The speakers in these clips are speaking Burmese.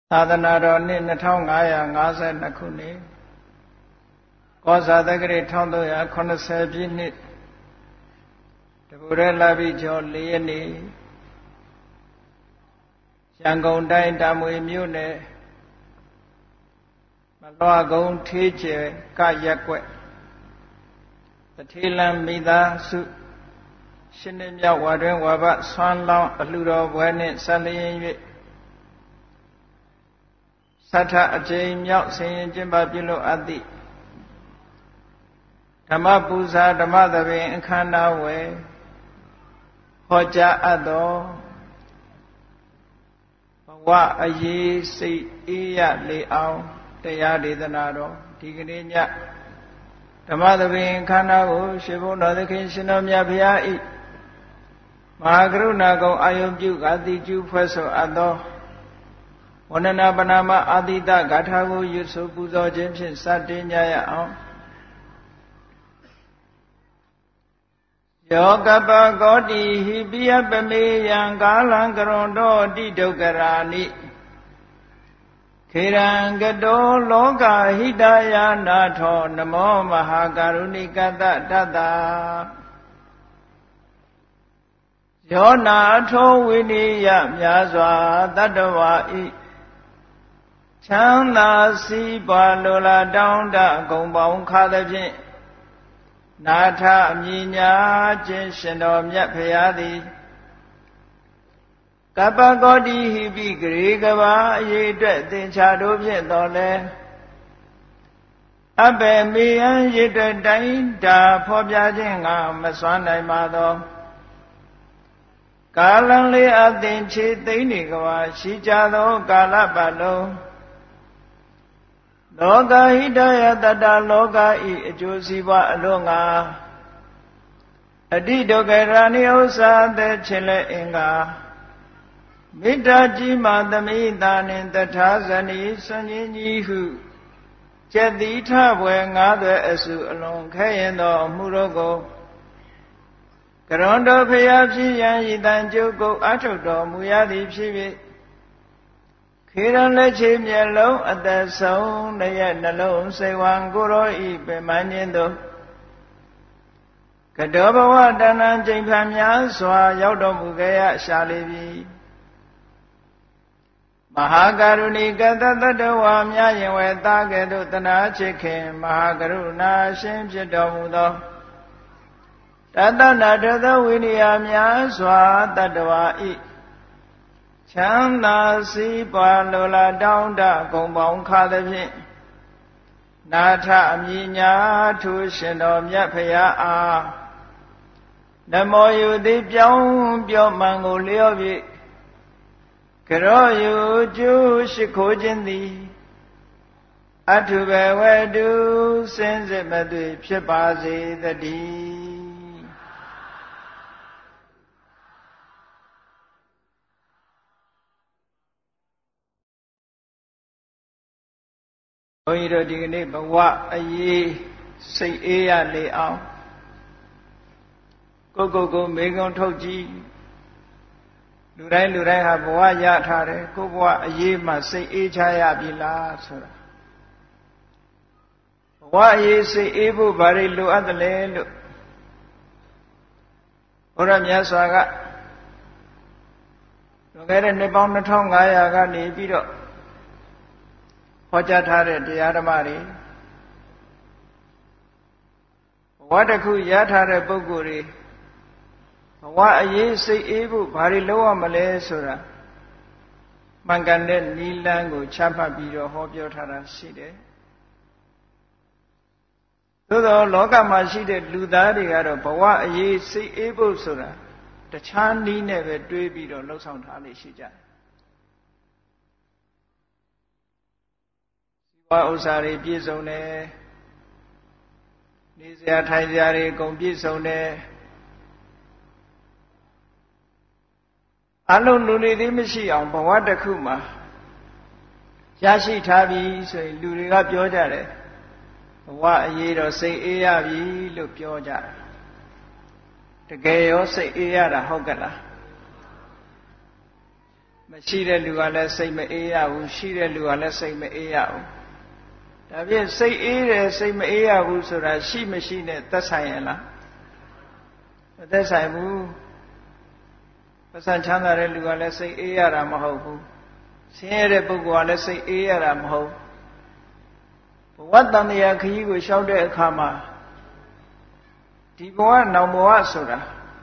သာသနာတော်နှစ်2552ခုနှစ်ကောဇာတက္ကရာ1380ပြည့်နှစ်တပူရဲလပိကျော်4ရက်နေ့ရန်ကုန်တိုင်းတာမွေမြို့နယ်မလွှကုန်းထေးကျဲကရက်ကွက်တထေးလမ်းမိသားစုရှင်းနေမြောက်ဝါတွင်ဝါဘဆွမ်းလောင်းအလှတော်ဘွယ်နှင့်ဆက်လျင်၍သတ္ထအကျိန်မြောက်ဆင်ရင်ကျင့်ပပြုလို့အပ်သည့်ဓမ္မပူဇာဓမ္မသဘင်အခမ်းအနားဝယ်ဟောကြားအပ်သောဘဝအရေးစိတ်အေးရလေအောင်တရားဒေသနာတော်ဒီကနေ့ညဓမ္မသဘင်အခမ်းအနားကိုရှင်ဘုန်းတော်သခင်ရှင်တော်မြတ်ဘုရား၏မဟာကရုဏာကုံအာယုံပြုအတိကျူဖွဲ့ဆိုအပ်သောဝန္ဒနာပနာမအာတိတဂါထာကိုရွတ်ဆိုပူဇော်ခြင်းဖြင့်စတင်ကြရအောင်ယောကပကောတိဟိပိယပမေယံကာလံကရွန်တောတိဒုက္ခရာနိခေရံကတောလောကဟိတယာနာထောနမောမဟာကရုဏိကတတတ္တယောနာထောဝိနိယမြာစွာတတ္တဝါဤချမ်းသာစီးပွားလိုလားတောင်းတဂုံပေါင်းခါသဖြင့်နာထအမြင်ညာခြင်းရှင်တော်မြတ်ဖရာသည်ကပ္ပကောတိဟိပိဂရေကဘာအရေးအတွက်သင်္ချာတို့ဖြင့်တော်လဲအဘယ်မေယံရည်အတွက်တိုင်းတာဖော်ပြခြင်းကမစွမ်းနိုင်ပါသောကာလံလေးအသင်ချေသိမ့်နေကဘာရှိကြသောကာလပတ်လုံးလောကဟိတယတတလောကဤအကျိုးစီးပွားအလို့ငါအတိဒုက္ခရာနိဥ္စာသက်ခြင်းလဲအင်္ဂါမေတ္တာကြီးမာသမိတာနှင့်တထာဇနီစွန်ကြီးကြီးဟုကျက်တိထဘွယ်ငါးသွဲအစုအလွန်ခဲရင်သောအမှုတို့ကိုကရွန်တော်ဖျားဖြစ်ရန်ဤတန်ကျုပ်ကိုအထုတော်မူရသည်ဖြစ်၍ခေရန်လက်ချေမျက်လုံးအသက်ဆုံးတရက်နှလုံးစိတ်ဝံကိုရောဤပင်မခြင်းတို့ကတောဘဝတဏ္ဍကျိန်ဖန်များစွာရောက်တော်မူခဲ့ရရှာလေပြီမဟာကရုဏီကတတတ္တဝါများရင်ဝဲသားကဲ့သို့တနာချစ်ခင်မဟာကရုဏာရှင်ဖြစ်တော်မူသောတတနာတသဝိနိယများစွာတတ္တဝါဤချမ်းသာစီးပွားလိုလားတောင်းတဂုံပေါင်းခါသဖြင့်နာထအမြင်ညာထူရှင်တော်မြတ်ဖရာအားနမောယုတိပြောင်းပြောမှန်ကိုလျော့ပြီးကရောယုကျူရှိခိုးခြင်းသည်အထုဘဝတုစင်စစ်မသွေဖြစ်ပါစေတည်းဘုန်းကြီးတို့ဒီကနေ့ဘဝအရေးစိတ်အေးရလေအောင်ကိုမေကွန်ထုတ်ကြည့်လူတိုင်းဟာဘဝရထားတယ်ကိုဘဝအရေးမှစိတ်အေးချရပြီလားဆိုတာဘဝအရေးစိတ်အေးဖို့ဘာတွေလိုအပ်တယ်လဲလို့ဘုရားမြတ်စွာကလွန်ခဲ့တဲ့နှစ်ပေါင်း2500ကနေပြီးတော့ဟောကြားထားတဲ့တရားဓမ္မတွေဘဝတစ်ခုရထားတဲ့ပုဂ္ဂိုလ်တွေဘဝအရေးစိတ်အေးဖို့ဘာတွေလုပ်ရမလဲဆိုတာမှန်ကန်တဲ့နိလန်းကိုချမှတ်ပြီးတော့ဟောပြောထားတာရှိတယ်သို့သောလောကမှာရှိတဲ့လူသားတွေကတော့ဘဝအရေးစိတ်အေးဖို့ဆိုတာတခြားနည်းနဲ့ပဲတွေးပြီးတော့လှုပ်ဆောင်ထားလေရှိကြတယ်ဥစ္စာတွေပြည့်စုံတယ်နေစရာထိုင်စရာတွေအကုန်ပြည့်စုံတယ်အလုံးလူတွေသေးမရှိအောင်ဘဝတစ်ခုမှာရရှိထားပြီဆိုရင်လူတွေကပြောကြတယ်ဘဝအရေးတော့စိတ်အေးရပြီလို့ပြောကြတယ်တကယ်ရောစိတ်အေးရတာဟုတ်ကလားမရှိတဲ့လူကလည်းစိတ်မအေးရဘူးရှိတဲ့လူကလည်းစိတ်မအေးရဘူးဒါဖြင့်စိတ်အေးတယ်စိတ်မအေးရဘူးဆိုတာရှိမရှိနဲ့သက်ဆိုင်ရလားမသက်ဆိုင်ဘူးပတ်စံချမ်းသာတဲ့လူကလည်းစိတ်အေးရတာမဟုတ်ဘူးဆင်းရဲတဲ့ပုဂ္ဂိုလ်ကလည်းစိတ်အေးရတာမဟုတ်ဘဝတန်တရားခရီးကိုလျှောက်တဲ့အခါမှာဒီဘဝနောင်ဘဝဆိုတာ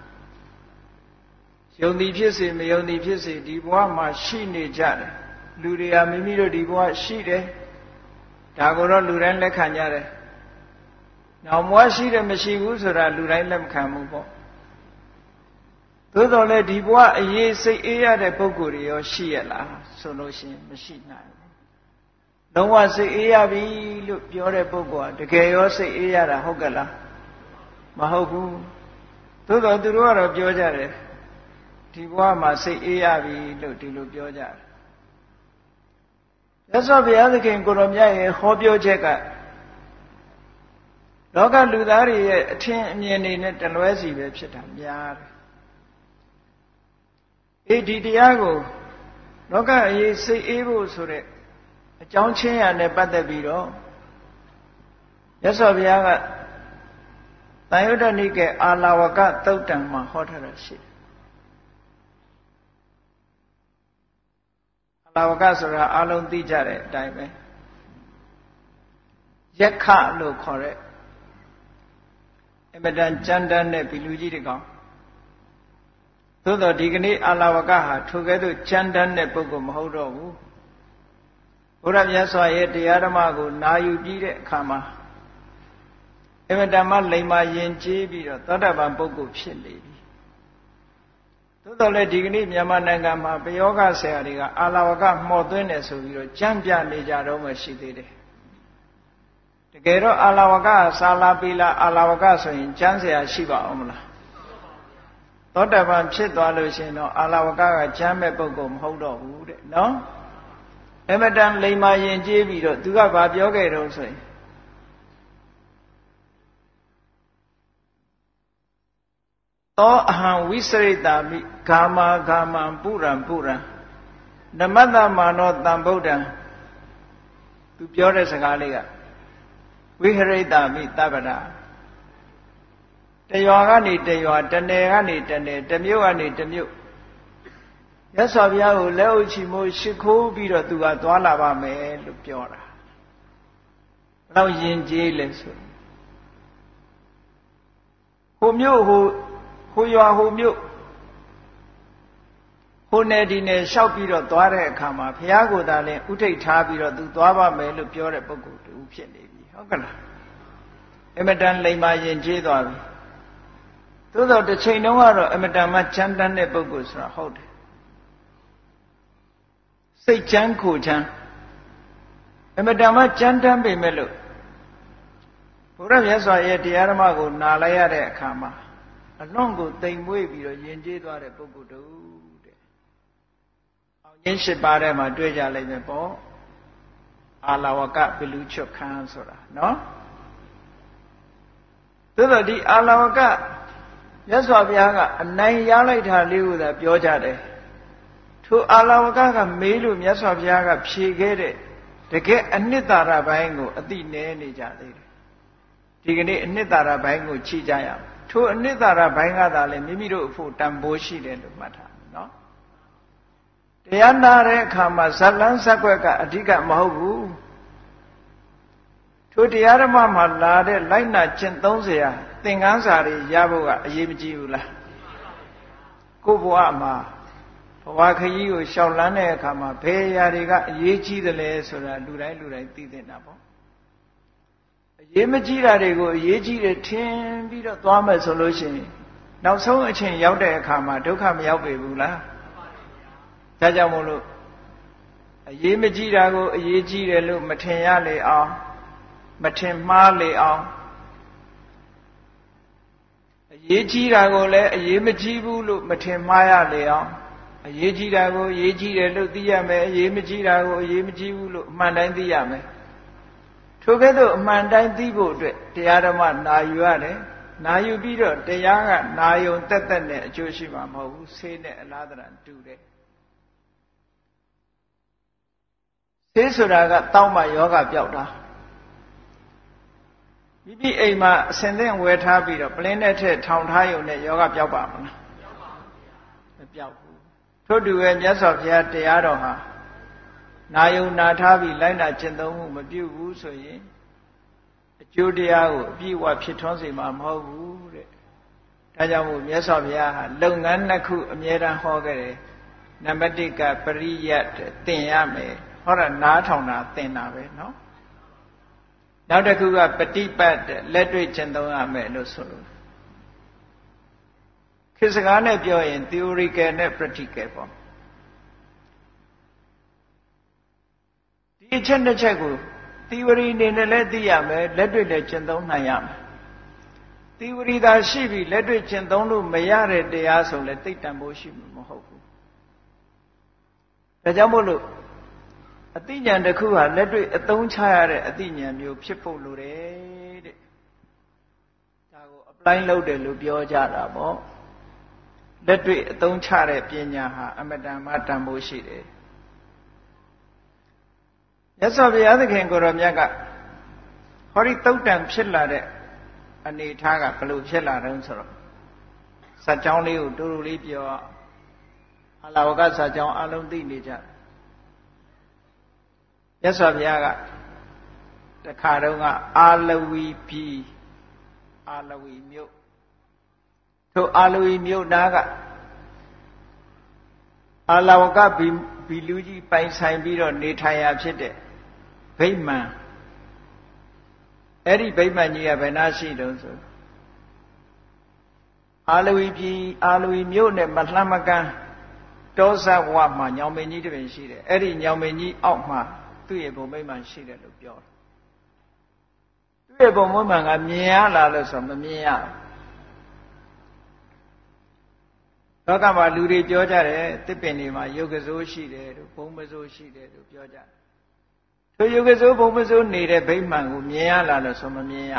ယုံသည်ဖြစ်စေမယုံသည်ဖြစ်စေဒီဘဝမှာရှိနေကြတယ်လူတွေကမိမိတို့ဒီဘဝရှိတယ်ဒါကိုတော့လူတိုင်းလက်ခံကြတယ်နောင်ဘဝရှိတယ်မရှိဘူးဆိုတာလူတိုင်းလက်မခံဘူးပေါ့သို့တော်လည်းဒီဘဝအရေးစိတ်အေးရတဲ့ပုဂ္ဂိုလ်တွေရောရှိရလားဆိုလို့ရှိရင်မရှိနိုင်ဘူးလုံးဝစိတ်အေးရပြီလို့ပြောတဲ့ပုဂ္ဂိုလ်ကတကယ်ရောစိတ်အေးရတာဟုတ်ကလားမဟုတ်ဘူးသို့တော်သူတို့ကတော့ပြောကြတယ်ဒီဘဝမှာစိတ်အေးရပြီလို့ဒီလိုပြောကြတယ်မြတ်စွာဘုရားသခင်ကိုရောမြတ်ရဲ့ဟောပြောချက်ကလောကလူသားတွေရဲ့အထင်အမြင်တွေနဲ့တလွဲစီပဲဖြစ်တာများတယ်ဒီတရားကိုလောကအရေးစိတ်အေးဖို့ဆိုတဲ့အကြောင်းချင်းရာနဲ့ပတ်သက်ပြီးတော့မြတ်စွာဘုရားကသံယုတ္တနိကေအာလာဝကသုတ်တံမှာဟောထားတာရှိတယ်အာလာဝကဆိုတာအလုံးသိကြတဲ့အတိုင်းပဲယက္ခလို့ခေါ်တဲ့အမတန်ကြမ်းတမ်းတဲ့ဘီလူကြီးတကောင်သို့တော့ဒီကနေ့အာလာဝကဟာထိုကဲ့သို့ကြမ်းတမ်းတဲ့ပုဂ္ဂိုလ်မဟုတ်တော့ဘူးဘုရားမြတ်စွာရဲ့တရားဓမ္မကိုနာယူပြီးတဲ့အခါမှာအမတန်မှလိမ္မာယဉ်ကျေးပြီးတော့သောတာပန်ပုဂ္ဂိုလ်ဖြစ်နေပြီသို့တော်လည်းဒီကနေ့မြန်မာနိုင်ငံမှာပယောဂဆရာတွေကအာလာဝကမှော်သွင်းတယ်ဆိုပြီးတော့ကြမ်းပြနေကြတော့မှရှိသေးတယ်တကယ်တော့အာလာဝကစာလာပီလာအာလာဝကဆိုရင်ကျမ်းဆရာရှိပါအောင်မလားသောတာပန်ဖြစ်သွားလို့ရှိရင်တော့အာလာဝကကကျမ်းမဲ့ပုဂ္ဂိုလ်မဟုတ်တော့ဘူးတဲ့နော်အမတန်လိမ္မာယဉ်ကျေးပြီးတော့သူကဘာပြောခဲ့တော့ဆိုရင်သောအဟံဝိစရိတာမိဂာမာဂာမံပုရံပုရံနမတ္တမာနောတံဗုဒ္ဓံသူပြောတဲ့စကားလေးကဝိဟရိတာမိတပ္ပဒတရွာကနေတရွာတနယ်ကနေတနယ်တမြို့ကနေတမြို့မြတ်စွာဘုရားကိုလက်အုပ်ချီမိုးရှိခိုးပြီးတော့သူကသွားလာပါမယ်လို့ပြောတာဘယ်တော့ယဉ်ကျေးလဲဆိုဟိုမြို့ဟိုရွာဟိုမြို့ဟိုနယ်ဒီနယ်လျှောက်ပြီးတော့သွားတဲ့အခါမှာဘုရားကိုယ်တိုင်လည်းဥထိတ်ထားပြီးတော့သူသွားပါမယ်လို့ပြောတဲ့ပုဂ္ဂိုလ်တူဖြစ်နေပြီဟုတ်ကလားအမတန်လိမ္မာယဉ်ကျေးသွားပြီသို့တော့တစ်ချိန်တုန်းကတော့အမတန်မှချမ်းတမ်းတဲ့ပုဂ္ဂိုလ်ဆိုတာဟုတ်တယ်စိတ်ချမ်းကိုချမ်းအမတန်မှချမ်းတမ်းပေမဲ့လို့ဘုရားမြတ်စွာရဲ့တရားဓမ္မကိုနားလိုက်ရတဲ့အခါမှာအလွန်ကိုတိမ်မွေ့ပြီးတော့ယဉ်ကျေးသွားတဲ့ပုဂ္ဂိုလ်တူတဲ့အောင်ရင်း၈ပါးထဲမှာတွေ့ကြလိမ့်မယ်ပေါ့အာလာဝကဘီလူချွတ်ခန်းဆိုတာနော်သို့တော့ဒီအာလာဝကမြတ်စွာဘုရားကအနိုင်ရလိုက်တာလေးကိုသာပြောကြတယ်ထိုအာလာဝကကမေးလို့မြတ်စွာဘုရားကဖြေခဲ့တဲ့တကယ်အနှစ်သာရပိုင်းကိုအသိနည်းနေကြသေးတယ်ဒီကနေ့အနှစ်သာရပိုင်းကိုချိကြရအောင်ထိုအနှစ်သာရဘိုင်းကသာလေမိမိတို့အဖို့တန်ဖိုးရှိတယ်လို့မှတ်ထားနော်တရားနာတဲ့အခါမှာဇလန်းဇက်ွက်ကအဓိကမဟုတ်ဘူးထိုတရားဓမ္မမှာလာတဲ့လိုက်နာကျင့်သုံးเสียသင်္ကန်းစာတွေရဖို့ကအရေးမကြီးဘူးလားကိုယ့်ဘဝမှာဘဝခရီးကိုရှောင်လန်းတဲ့အခါမှာဘယ်အရာတွေကအရေးကြီးတယ်လဲဆိုတာလူတိုင်းသိသင့်တာပေါ့အရေးမကြီးတာတွေကိုအရေးကြီးတယ်ထင်ပြီးတော့သွားမယ်ဆိုလို့ရှိရင်နောက်ဆုံးအချိန်ရောက်တဲ့အခါမှာဒုက္ခမရောက်ပေဘူးလားဒါကြောင့်မို့လို့အရေးမကြီးတာကိုအရေးကြီးတယ်လို့မထင်ရလေအောင်မထင်မှားလေအောင်အရေးကြီးတာကိုလည်းအရေးမကြီးဘူးလို့မထင်မှားရလေအောင်အရေးကြီးတာကိုအရေးကြီးတယ်လို့သိရမယ်အရေးမကြီးတာကိုအရေးမကြီးဘူးလို့အမှန်တိုင်းသိရမယ်ထိုကဲ့သို့အမှန်တိုင်းသိဖို့အတွက်တရားဓမ္မနာယူရတယ်နာယူပြီးတော့တရားကနာယုံတက်တက်နဲ့အကျိုးရှိမှာမဟုတ်ဘူးဆေးနဲ့အလားတရတူတယ်ဆေးဆိုတာကတောင်းမှယောဂပြောက်တာမိမိအိမ်မှာအစင်သင့်ဝယ်ထားပြီးတော့ပလင်းနဲ့ထည့်ထောင်ထားရုံနဲ့ယောဂပြောက်ပါမလားမပြောက်ဘူးထို့တူပဲမြတ်စွာဘုရားတရားတော်ဟာနာယုံနာထားပြီးလိုက်နာကျင့်သုံးမှုမပြုဘူးဆိုရင်အကျိုးတရားကိုအပြည့်အဝဖြစ်ထွန်းစေမှာမဟုတ်ဘူးတဲ့ဒါကြောင့်မို့မြတ်စွာဘုရားဟာလုပ်ငန်းနှစ်ခုအမြဲတမ်းဟောခဲ့တယ်နံပါတ်1ကပရိယတ်သင်ရမယ်ဟောတာနားထောင်တာသင်တာပဲเนาะနောက်တစ်ခုကပฏิပတ်လက်တွေ့ကျင့်သုံးရမယ်လို့ဆိုလို့ခေတ်စကားနဲ့ပြောရင် theoretical နဲ့ practical ပေါ့ဒီအချက်နှစ်ချက်ကို theory အနေနဲ့လည်းသိရမယ်လက်တွေ့လည်းကျင့်သုံးနိုင်ရမယ် theory သာရှိပြီးလက်တွေ့ကျင့်သုံးလို့မရတဲ့တရားဆိုလည်းသိတန်ဖို့ရှိမှာမဟုတ်ဘူးဒါကြောင့်မို့လို့အသိဉာဏ်တစ်ခုဟာလက်တွေ့အသုံးချရတဲ့အသိဉာဏ်မျိုးဖြစ်ဖို့လိုတယ်တဲ့ဒါကို apply လုပ်တယ်လို့ပြောကြတာပေါ့လက်တွေ့အသုံးချတဲ့ပညာဟာအမတန်မှတန်ဖိုးရှိတယ်မြတ်စွာဘုရားသခင်ကိုရောမြတ်ကဟောဒီတုတ်တန်ဖြစ်လာတဲ့အနေထားကဘယ်လိုဖြစ်လာတုံးဆိုတော့စัจ ကြောင်းလေးကိုတူတူလေးပြောအလာဝကစัจ ကြောင်းအလုံးသိနေကြမြတ်စွာဘုရားကတခါတုန်းကအာလဝီပြည်အာလဝီမြို့ထိုအာလဝီမြို့သားကအာလာဝကဘီလူကြီးပိုင်ဆိုင်ပြီးတော့နေထိုင်ရာဖြစ်တဲ့ဗိမာန်အဲ့ဒီဗိမာန်ကြီးကဘယ်နာရှိတုံးဆိုအာလဝီပြည်အာလဝီမြို့နဲ့မလှမ်းမကမ်းတောဇဝမှာညောင်မင်းကြီးတစ်ပင်ရှိတယ်အဲ့ဒီညောင်မင်းကြီးအောက်မှာသူ့ရဲ့ဘုံဗိမာန်ရှိတယ်လို့ပြောတယ်သူ့ရဲ့ဘုံဗိမာန်ကမြင်ရလားလို့ဆိုမမြင်ရလောကမှာလူတွေပြောကြတယ်တစ်ပင်တွေမှာယုတ်ကစိုးရှိတယ်လို့ဘုံမစိုးရှိတယ်လို့ပြောကြတယ်ထိုယုတ်ကစိုးဘုံမစိုးနေတဲ့ဗိမာန်ကိုမြင်ရလားလို့ဆိုမမြင်ရ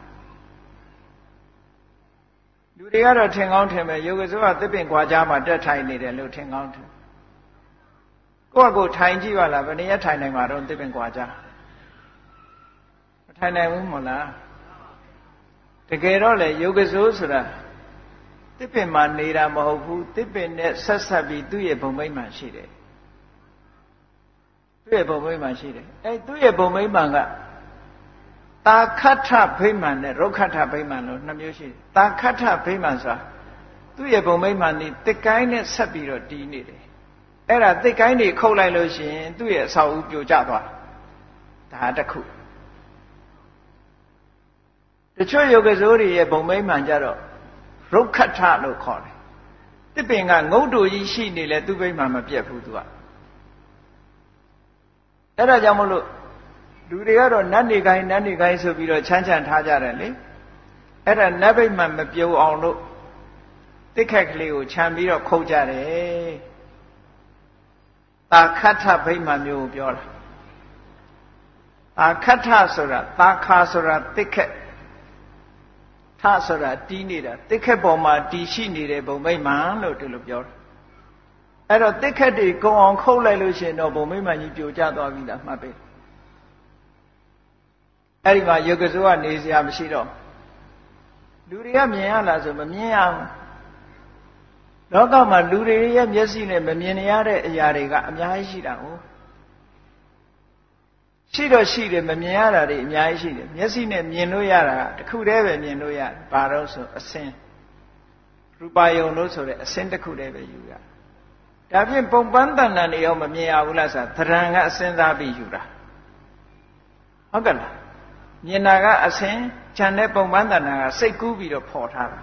လူတွေကတော့ထင်ကောင်းထင်မယ်ယုတ်ကစိုးကတစ်ပင်ခွာကြားမှာတက်ထိုင်နေတယ်လို့ထင်ကောင်းထင်ကိုယ့်အကိုထိုင်ကြည့်ပါလားဘယ်နည်းထိုင်နိုင်မှာတော့တစ်ပင်ခွာကြားမထိုင်နိုင်ဘူးမလားတကယ်တော့လေယုတ်ကစိုးဆိုတာတစ်ပင်မှာနေတာမဟုတ်ဘူးတစ်ပင်နဲ့ဆက်ဆက်ပြီးသူ့ရဲ့ဘုံမိမ့်မှန်ရှိတယ်သူ့ရဲ့ဘုံမိမ့်မှန်ရှိတယ်အဲသူ့ရဲ့ဘုံမိမ့်မှန်ကတာခဋ္ဌဗိမာန်နဲ့ရုက္ခဋ္ဌဗိမာန်လို့နှစ်မျိုးရှိတယ်တာခဋ္ဌဗိမာန်ဆိုတာသူ့ရဲ့ဘုံမိမ့်မှန်ဒီတစ်ကိုင်းနဲ့ဆက်ပြီးတော့တည်နေတယ်အဲ့ဒါတစ်ကိုင်းတွေခုတ်လိုက်လို့ရှိရင်သူ့ရဲ့အဆောက်အဦပြိုကျသွားဒါတစ်ခုတချို့ယုတ်ကစိုးတွေရဲ့ဘုံမိမ့်မှန်ကြတော့ရုက္ခဋ္ဌလို့ခေါ်တယ်တစ်ပင်ကငုတ်တူကြီးရှိနေလဲသူ့ဗိမာန်မပြတ်ဘူးသူကအဲ့ဒါကြောင့်မလို့လူတွေကတော့နတ်နေခိုင်းဆိုပြီးတော့ချမ်းထားကြတယ်လေအဲ့ဒါနတ်ဗိမာန်မပြုံအောင်လို့တစ်ခက်ကလေးကိုခြံပြီးတော့ခုတ်ကြတယ်တာခဋ္ဌဗိမာန်မျိုးကိုပြောတာတာခဋ္ဌဆိုတာတာခါဆိုတာတစ်ခက်ထဆိုတာတီးနေတာတစ်ခက်ပေါ်မှာတီးရှိနေတဲ့ဘုံမိမ့်မှန်လို့ဒီလိုပြောတာအဲ့တော့တစ်ခက်တွေကုံအောင်ခုတ်လိုက်လို့ရှိရင်တော့ဘုံမိမ့်မှန်ကြီးပြိုကျသွားပြီလားမှတ်ပဲအဲ့ဒီမှာယုတ်ကစိုးကနေစရာမရှိတော့လူတွေကမြင်ရလားဆိုမမြင်ရဘူးလောကမှာလူတွေရဲ့မျက်စိနဲ့မမြင်ရတဲ့အရာတွေကအများကြီးရှိတာဟုတ်ရှိတော့ရှိတယ်မမြင်ရတာတွေအများကြီးရှိတယ်မျက်စိနဲ့မြင်လို့ရတာတခုတည်းပဲမြင်လို့ရတယ်ဘာလို့ဆိုအစင်းရူပယုံလို့ဆိုတဲ့အစင်းတစ်ခုတည်းပဲယူရဒါဖြင့်ပုံပန်းတဏ္ဍာန်တွေရောမမြင်ရဘူးလားဆိုတာသဏ္ဍာန်ကအစင်းစားပြီးယူတာဟုတ်ကဲ့လားမြင်တာကအစင်းခြံတဲ့ပုံပန်းတဏ္ဍာန်ကစိတ်ကူးပြီးတော့ဖော်ထားတာ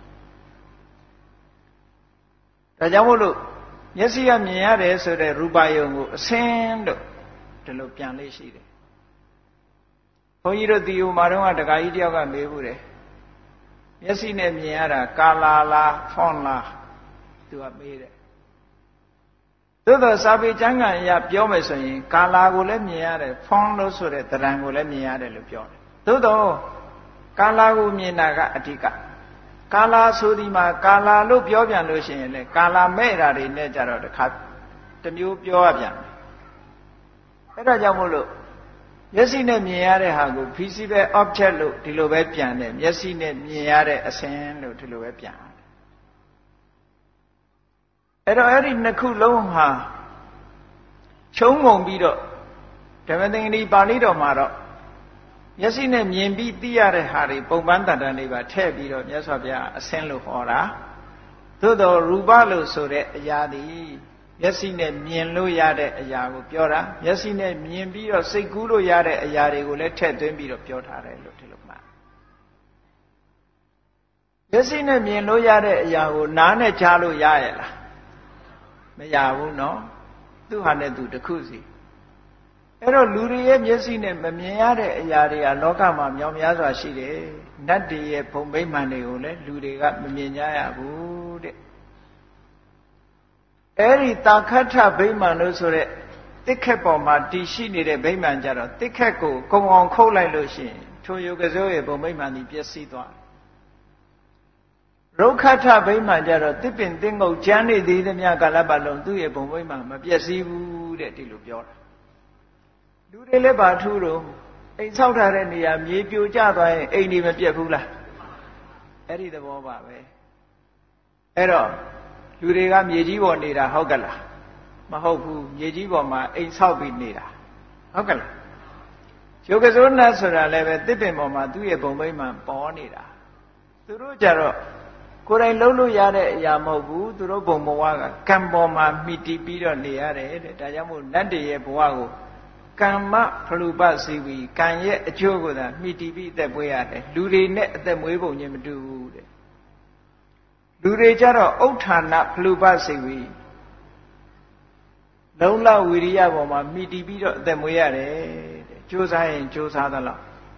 ဒါကြောင့်မို့လို့မျက်စိကမြင်ရတယ်ဆိုတဲ့ရူပယုံကိုအစင်းလို့ဒီလိုပြန်လေးရှိတယ်ဘုန်းကြီးတို့ဒီဟိုမှာတော့တခါကြီးတယောက်ကမေးဘူးတယ်မျက်စိနဲ့မြင်ရတာကာလာလားဖွန်လားသူကမေးတယ်သို့သောစာပေကျမ်းဂန်အရပြောမယ်ဆိုရင်ကာလာကိုလည်းမြင်ရတယ်ဖွန်လို့ဆိုတဲ့သဏ္ဍာန်ကိုလည်းမြင်ရတယ်လို့ပြောတယ်သို့သောကာလာကိုမြင်တာကအဓိကကာလာဆိုဒီမှာကာလာလို့ပြောပြန်လို့ရှိရင်လေကာလာမဲ့တာတွေနဲ့ကြတော့တခါတစ်မျိုးပြောရပြန်တယ်အဲ့ဒါကြောင့်မို့လို့မျက်စိနဲ့မြင်ရတဲ့ဟာကို visible object လို့ဒီလိုပဲပြန်တယ်မျက်စိနဲ့မြင်ရတဲ့အစဉ်လို့ဒီလိုပဲပြန်တယ်အဲ့တော့အဲ့ဒီနှစ်ခုလုံးဟာခြုံငုံပြီးတော့ဓမ္မသင်္ကတိပါဠိတော်မှာတော့မျက်စိနဲ့မြင်ပြီးသိရတဲ့ဟာတွေပုံပန်းတန်တန်လေးပါထည့်ပြီးတော့မြတ်စွာဘုရားအစဉ်လို့ဟောတာသို့တော်ရူပလို့ဆိုတဲ့အရာသည်မျက်စိနဲ့မြင်လို့ရတဲ့အရာကိုပြောတာမျက်စိနဲ့မြင်ပြီးတော့စိတ်ကူးလို့ရတဲ့အရာတွေကိုလည်းထည့်သွင်းပြီးတော့ပြောထားတယ်လို့ဒီလိုမှမျက်စိနဲ့မြင်လို့ရတဲ့အရာကိုနားနဲ့ကြားလို့ရရဲ့လားမရဘူးနော်သူ့ဟာနဲ့သူတစ်ခုစီအဲ့တော့လူတွေရဲ့မျက်စိနဲ့မမြင်ရတဲ့အရာတွေကလောကမှာမြောင်များစွာရှိတယ်နတ်တွေရဲ့ဘုံဗိမာန်တွေကိုလည်းလူတွေကမမြင်ကြရဘူးတဲ့အဲ့ဒီတာခတ္ထဗိမာန်လို့ဆိုတဲ့တစ်ခက်ပေါ်မှာတည်ရှိနေတဲ့ဗိမာန်ကြတော့တစ်ခက်ကိုကုံအောင်ခုတ်လိုက်လို့ရှိရင်ထိုယုတ်ကစိုးရဲ့ဘုံဗိမာန်ကြီးပျက်စီးသွားရုက္ခထဗိမာန်ကြတော့တစ်ပင်တစ်ငုတ်ကျမ်းနေသေးသမျှကာလပတ်လုံးသူ့ရဲ့ဘုံဗိမာန်မပျက်စီးဘူးတဲ့ဒီလိုပြောတာလူတွေလည်းဘာထူးတော့အိမ်ဆောက်ထားတဲ့နေရာမြေပြိုကျသွားရင်အိမ်ဒီမပြတ်ဘူးလားအဲ့ဒီသဘောပါပဲအဲ့တော့လူတွေကမြေကြီးပေါ်နေတာဟုတ်ကလားမဟုတ်ဘူးမြေကြီးပေါ်မှာအိမ်ဆောက်ပြီးနေတာဟုတ်ကလားယုတ်ကစိုးနတ်ဆိုတာလည်းပဲတစ်ပင်ပေါ်မှာသူ့ရဲ့ဘုံဗိမာန်ပေါ်နေတာသူတို့ကြတော့ကိုယ်တိုင်လှုပ်လို့ရတဲ့အရာမဟုတ်ဘူးသူတို့ဘုံဘဝကကံပေါ်မှာမိတီးပြီးတော့နေရတယ်တဲ့ဒါကြောင့်မို့နတ်တွေရဲ့ဘဝကိုကမ္မဖလူပစီဝီကံရဲ့အကျိုးကိုသာမိတီးပြီးအသက်မွေးရတယ်လူတွေနဲ့အသက်မွေးပုံချင်းမတူဘူးတဲ့လူတွေကြတော့ဥဋ္ဌာဏဖလူပစီဝီလုံလဝိရိယပေါ်မှာမိတီးပြီးတော့အသက်မွေးရတယ်တဲ့ကြိုးစားရင်ကြိုးစားသလောက်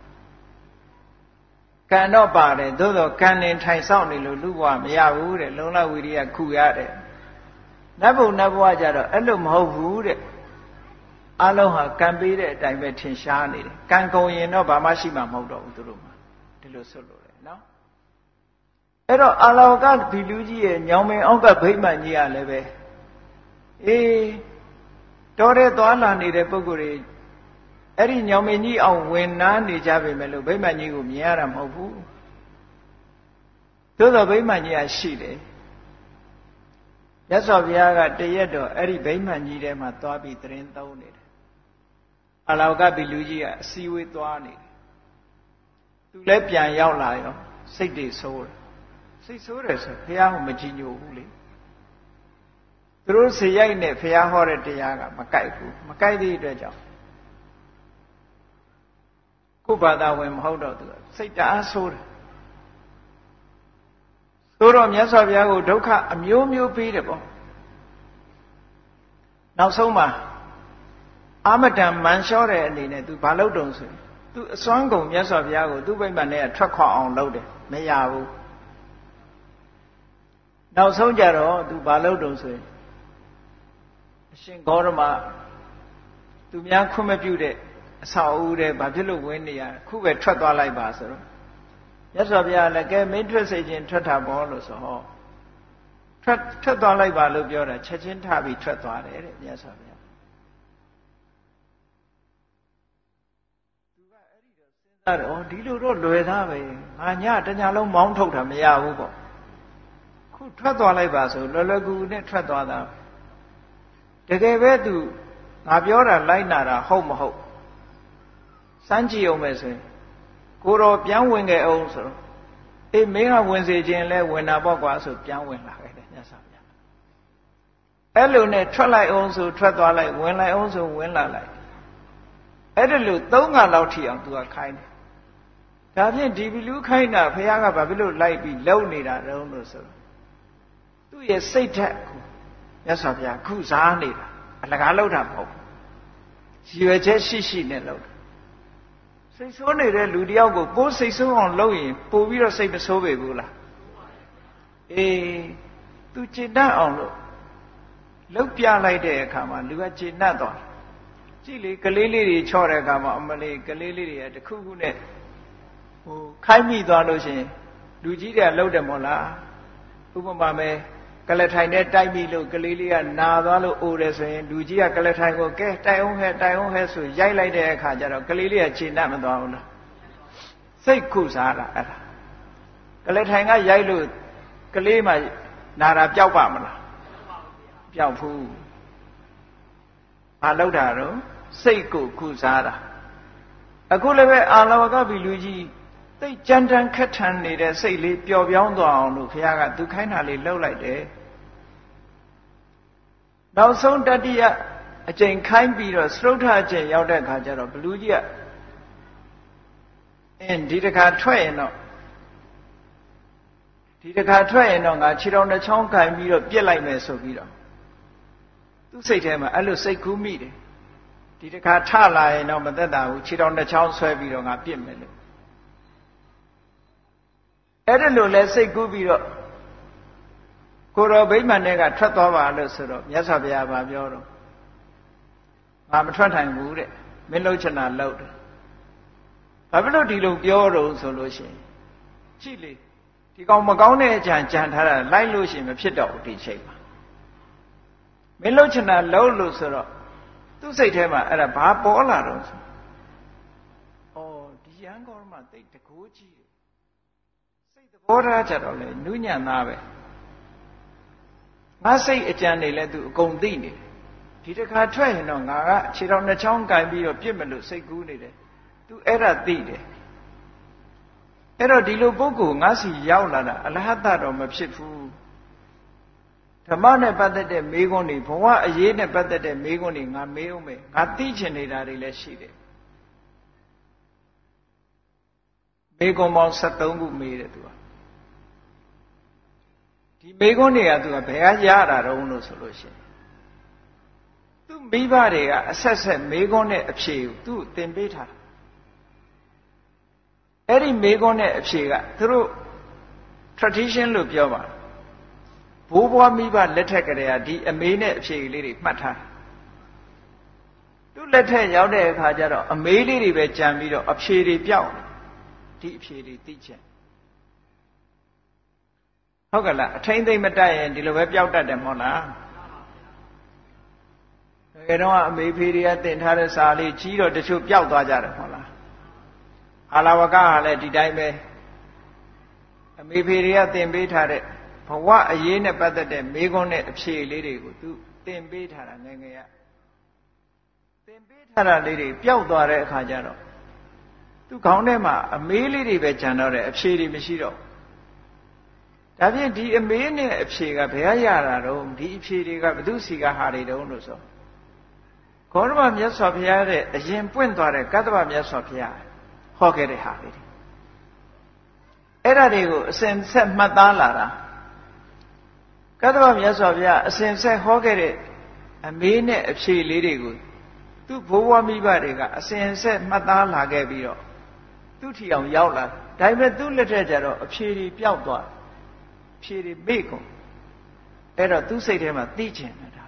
ကံတော့ပါတယ်သို့တော့ကံနေထိုင်ဆောင်နေလို့လူဘဝမရဘူးတဲ့လုံလဝိရိယခုရတယ်နတ်ဘုံနတ်ဘဝကြတော့အဲ့လိုမဟုတ်ဘူးတဲ့အလုံးဟာကံပေးတဲ့အတိုင်းပဲထင်ရှားနေတယ်ကံကုန်ရင်တော့ဘာမှရှိမှာမဟုတ်တော့ဘူးသူတို့မှာဒီလိုဆိုလို့တယ်နော်အဲ့တော့အာလောကဘီလူကြီးရဲ့ညောင်မင်းအောက်ကဗိမာန်ကြီးကလည်းပဲအေးတော်တဲ့သွားလာနေတဲ့ပုဂ္ဂိုလ်တွေအဲ့ဒီညောင်မင်းကြီးအောင်ဝင်နာနေကြပေမဲ့လို့ဗိမာန်ကြီးကိုမြင်ရတာမဟုတ်ဘူးသို့တော့ဗိမာန်ကြီးကရှိတယ်မြတ်စွာဘုရားကတရက်တော့အဲ့ဒီဗိမာန်ကြီးထဲမှာသွားပြီးသရင်သုံးနေတယ်အလောကဘီလူကြီးကအစည်းအဝေးသွားနေတယ်သူလည်းပြန်ရောက်လာရောစိတ်တွေဆိုးတယ်စိတ်ဆိုးတယ်ဆိုဘုရားကမကြည်ညိုဘူးလေသူတို့စရိုက်နဲ့ဘုရားဟောတဲ့တရားကမကိုက်ဘူးမကိုက်တဲ့အတွက်ကြောင့်ကိုယ်ဘာသာဝင်မဟုတ်တော့သူစိတ်တအားဆိုးတယ်သို့တော့မြတ်စွာဘုရားကိုဒုက္ခအမျိုးမျိုးပေးတယ်ပေါ့နောက်ဆုံးမှာအာမတန်မန်လျှောတဲ့အနေနဲ့ तू ဘာလုပ်တုံဆိုရင် तू အစွမ်းကုန်မြတ်စွာဘုရားကိုသူ့ဗိမာန်ထဲကထွက်ခွာအောင်လုပ်တယ်မရဘူးနောက်ဆုံးကြတော့ तू ဘာလုပ်တုံဆိုရင်အရှင်ဂေါရမ သူများခွင့်မပြုတဲ့အဆောက်အဦတွေဘာဖြစ်လို့ဝင်နေရခုပဲထွက်သွားလိုက်ပါဆိုတော့မြတ်စွာဘုရားလည်းကဲမင်းထွက်စေခြင်းထွက်တာဘောလို့ဆိုဟောထွက်သွားလိုက်ပါလို့ပြောတာချက်ချင်းထပြီးထွက်သွားတယ်တဲ့မြတ်စွာဘုရားသူကအဲ့ဒီတော့စဉ်းစားတော့ဒီလိုတော့လွယ်သားပဲငါညတညလုံးမောင်းထုတ်တာမရဘူးပေါ့ခုထွက်သွားလိုက်ပါဆိုလွယ်လွယ်ကူကူနဲ့ထွက်သွားတာတကယ်ပဲသူငါပြောတာလိုက်နာတာဟုတ်မဟုတ်စမ်းကြည့်အောင်မယ်ဆိုရင်ကိုတော်ပြန်ဝင်ခဲ့အောင်ဆိုတော့အေးမင်းကဝင်စေခြင်းလဲဝင်တာပေါ့ကွာဆိုပြန်ဝင်လာခဲ့တယ်မြတ်စွာဘုရားအဲ့လိုနဲ့ထွက်လိုက်အောင်ဆိုထွက်သွားလိုက်ဝင်လိုက်အောင်ဆိုဝင်လာလိုက်အဲ့ဒါလို့၃ခါလောက်ထိအောင်သူကခိုင်းတယ်ဒါဖြင့်ဒီဘီလူခိုင်းတာဘုရားကဘာဖြစ်လို့လိုက်ပြီးလုံနေတာတုံးလို့ဆိုသူ့ရဲ့စိတ်ဓာတ်ကိုမြတ်စွာဘုရားခုစားနေတာအလကားလောက်တာမဟုတ်ဘူးရည်ရွယ်ချက်ရှိနဲ့လောက်တာစိတ်ဆိုးနေတဲ့လူတယောက်ကိုပိုးစိတ်ဆိုးအောင်လုပ်ရင်ပို့ပြီးတော့စိတ်မဆိုးပေဘူးလားအေးသူကျေနပ်အောင်လို့လှုပ်ပြလိုက်တဲ့အခါမှာလူကကျေနပ်သွားကြည့်လေကလေးလေးတွေချော့တဲ့အခါမှာအမလေးကလေးလေးတွေကတခုခုနဲ့ဟိုခိုင်းမိသွားလို့ရှိရင်လူကြီးတွေကလှုပ်တယ်မို့လားဥပမာမဲ့ကလထိုင်နဲ့တိုက်ပြီလို့ကလေးလေးကနာသွားလို့အိုတယ်ဆိုရင်လူကြီးကကလထိုင်ကိုကဲတိုက်အောင်ဟဲဆိုရိုက်လိုက်တဲ့အခါကျတော့ကလေးလေးကခြေနှံ့မသွားဘူးလားစိတ်ခုစားတာအဲ့ဒါကလထိုင်ကရိုက်လို့ကလေးမှနာတာပျောက်ပါမလားပျောက်ဘူးဘာလောက်တာတော့စိတ်ကိုခုစားတာအခုလည်းပဲအာလဝကဘီလူကြီးသိကြမ်းတမ်းခက်ထန်နေတဲ့စိတ်လေးပျော်ပြောင်းသွားအောင်လို့ဘုရားကသူခိုင်းတာလေးလှုပ်လိုက်တယ်နောက်ဆုံးတတိယအကျင့်ခိုင်းပြီးတော့စရုထအကျင့်ရောက်တဲ့အခါကျတော့ဘလူကြီးကဒီတစ်ခါထွက်ရင်တော့ငါခြေတော်နှချောင်းကင်ပြီးတော့ပြစ်လိုက်မယ်ဆိုပြီးတော့သူ့စိတ်ထဲမှာအဲ့လိုစိတ်ကူးမိတယ်ဒီတစ်ခါထလာရင်တော့မသက်တာဘူးခြေတော်နှချောင်းဆွဲပြီးတော့ငါပြစ်မယ်လို့အဲ့ဒါလိုလဲစိတ်ကူးပြီးတော့ကိုရောဗိမာန်တွေကထွက်သွားပါလို့ဆိုတော့မြတ်စွာဘုရားကပြောတော့ငါမထွက်နိုင်ဘူးတဲ့မင်းလှုပ်ချင်တာလှုပ်တယ်ဘာဖြစ်လို့ဒီလိုပြောတော့ဆိုလို့ရှိရင်ကြည့်လေဒီကောင်မကောင်းတဲ့အကြံကြံထားတာလိုက်လို့ရှိရင်မဖြစ်တော့ဘူးဒီချိန်မှာမင်းလှုပ်ချင်တာလှုပ်လို့ဆိုတော့သူ့စိတ်ထဲမှာအဲ့ဒါဘာပေါ်လာတော့ဆိုဒီရန်ကောမှတိတ်တကိုးကြီးစိတ်သဘောထားကြတော့လေနုညံ့သားပဲငါစိတ်အကြံနေလဲသူအကုန်သိနေတယ်ဒီတစ်ခါထွက်ရင်တော့ငါကခြေတော်နှချောင်းကင်ပြီးတော့ပြစ်မလို့စိတ်ကူးနေတယ်သူအဲ့ဒါသိတယ်အဲ့တော့ဒီလိုပုဂ္ဂိုလ်ငါစီရောက်လာတာအလဟတတော့မဖြစ်ဘူးဓမ္မနဲ့ပတ်သက်တဲ့မေးခွန်းတွေဘဝအရေးနဲ့ပတ်သက်တဲ့မေးခွန်းတွေငါမေးအောင်မယ်ငါသိချင်နေတာတွေလည်းရှိတယ်မေးခွန်းပေါင်း73ခုမေးတယ်သူကဒီမေးခွန်းတွေကသူကဘယ်ကရတာတုံးလို့ဆိုလို့ရှိရင်သူမိဘတွေကအဆက်ဆက်မေးခွန်းနဲ့အဖြေကိုသူ့သင်ပေးထားအဲ့ဒီမေးခွန်းနဲ့အဖြေကသူတို့ tradition လို့ပြောပါဘိုးဘွားမိဘလက်ထက်ကတည်းကဒီအမေနဲ့အဖြေလေးတွေမှတ်ထားသူ့လက်ထက်ရောက်တဲ့အခါကျတော့အမေလေးတွေပဲကြံပြီးတော့အဖြေတွေပြောင်းဒီအဖြေတွေသိချက်ဟုတ်ကလားအထိမ့်သိမ့်မတက်ရင်ဒီလိုပဲပျောက်တတ်တယ်မဟုတ်လားတကယ်တော့အမေဖေတွေကတင်ထားတဲ့စာလေးကြီးတော့တချို့ပျောက်သွားကြတယ်မဟုတ်လားအာလဝကကလည်းဒီတိုင်းပဲအမေဖေတွေကတင်ပေးထားတဲ့ဘဝအရေးနဲ့ပတ်သက်တဲ့မေးခွန်းနဲ့အဖြေလေးတွေကိုသူတင်ပေးထားတာငယ်ငယ်ကတင်ပေးထားတာလေးတွေပျောက်သွားတဲ့အခါကျတော့သူခေါင်းထဲမှာအမေးလေးတွေပဲကြံတော့တယ်အဖြေတွေမရှိတော့ဒါဖြင့်ဒီအမေးနဲ့အဖြေကဘယ်ကရတာတော့ဒီအဖြေတွေကဘု து စီကဟာတွေတုံးလို့ဆိုဂေါတမမြတ်စွာဘုရားတဲ့အရင်ပွင့်သွားတဲ့ကတ္တဗမြတ်စွာဘုရားဟောခဲ့တဲ့ဟာလေးတွေအဲ့ဒါတွေကိုအစဉ်ဆက်မှတ်သားလာတာကတ္တဗမြတ်စွာဘုရားအစဉ်ဆက်ဟောခဲ့တဲ့အမေးနဲ့အဖြေလေးတွေကိုသူ့ဘိုးဘွားမိဘတွေကအစဉ်ဆက်မှတ်သားလာခဲ့ပြီးတော့သူ့ထီအောင်ရောက်လာဒါပေမဲ့သူ့လက်ထက်ကျတော့အဖြေတွေပျောက်သွားအဖြေတွေမေ့ကုန်အဲ့တော့သူ့စိတ်ထဲမှာသိကျင်နေတာ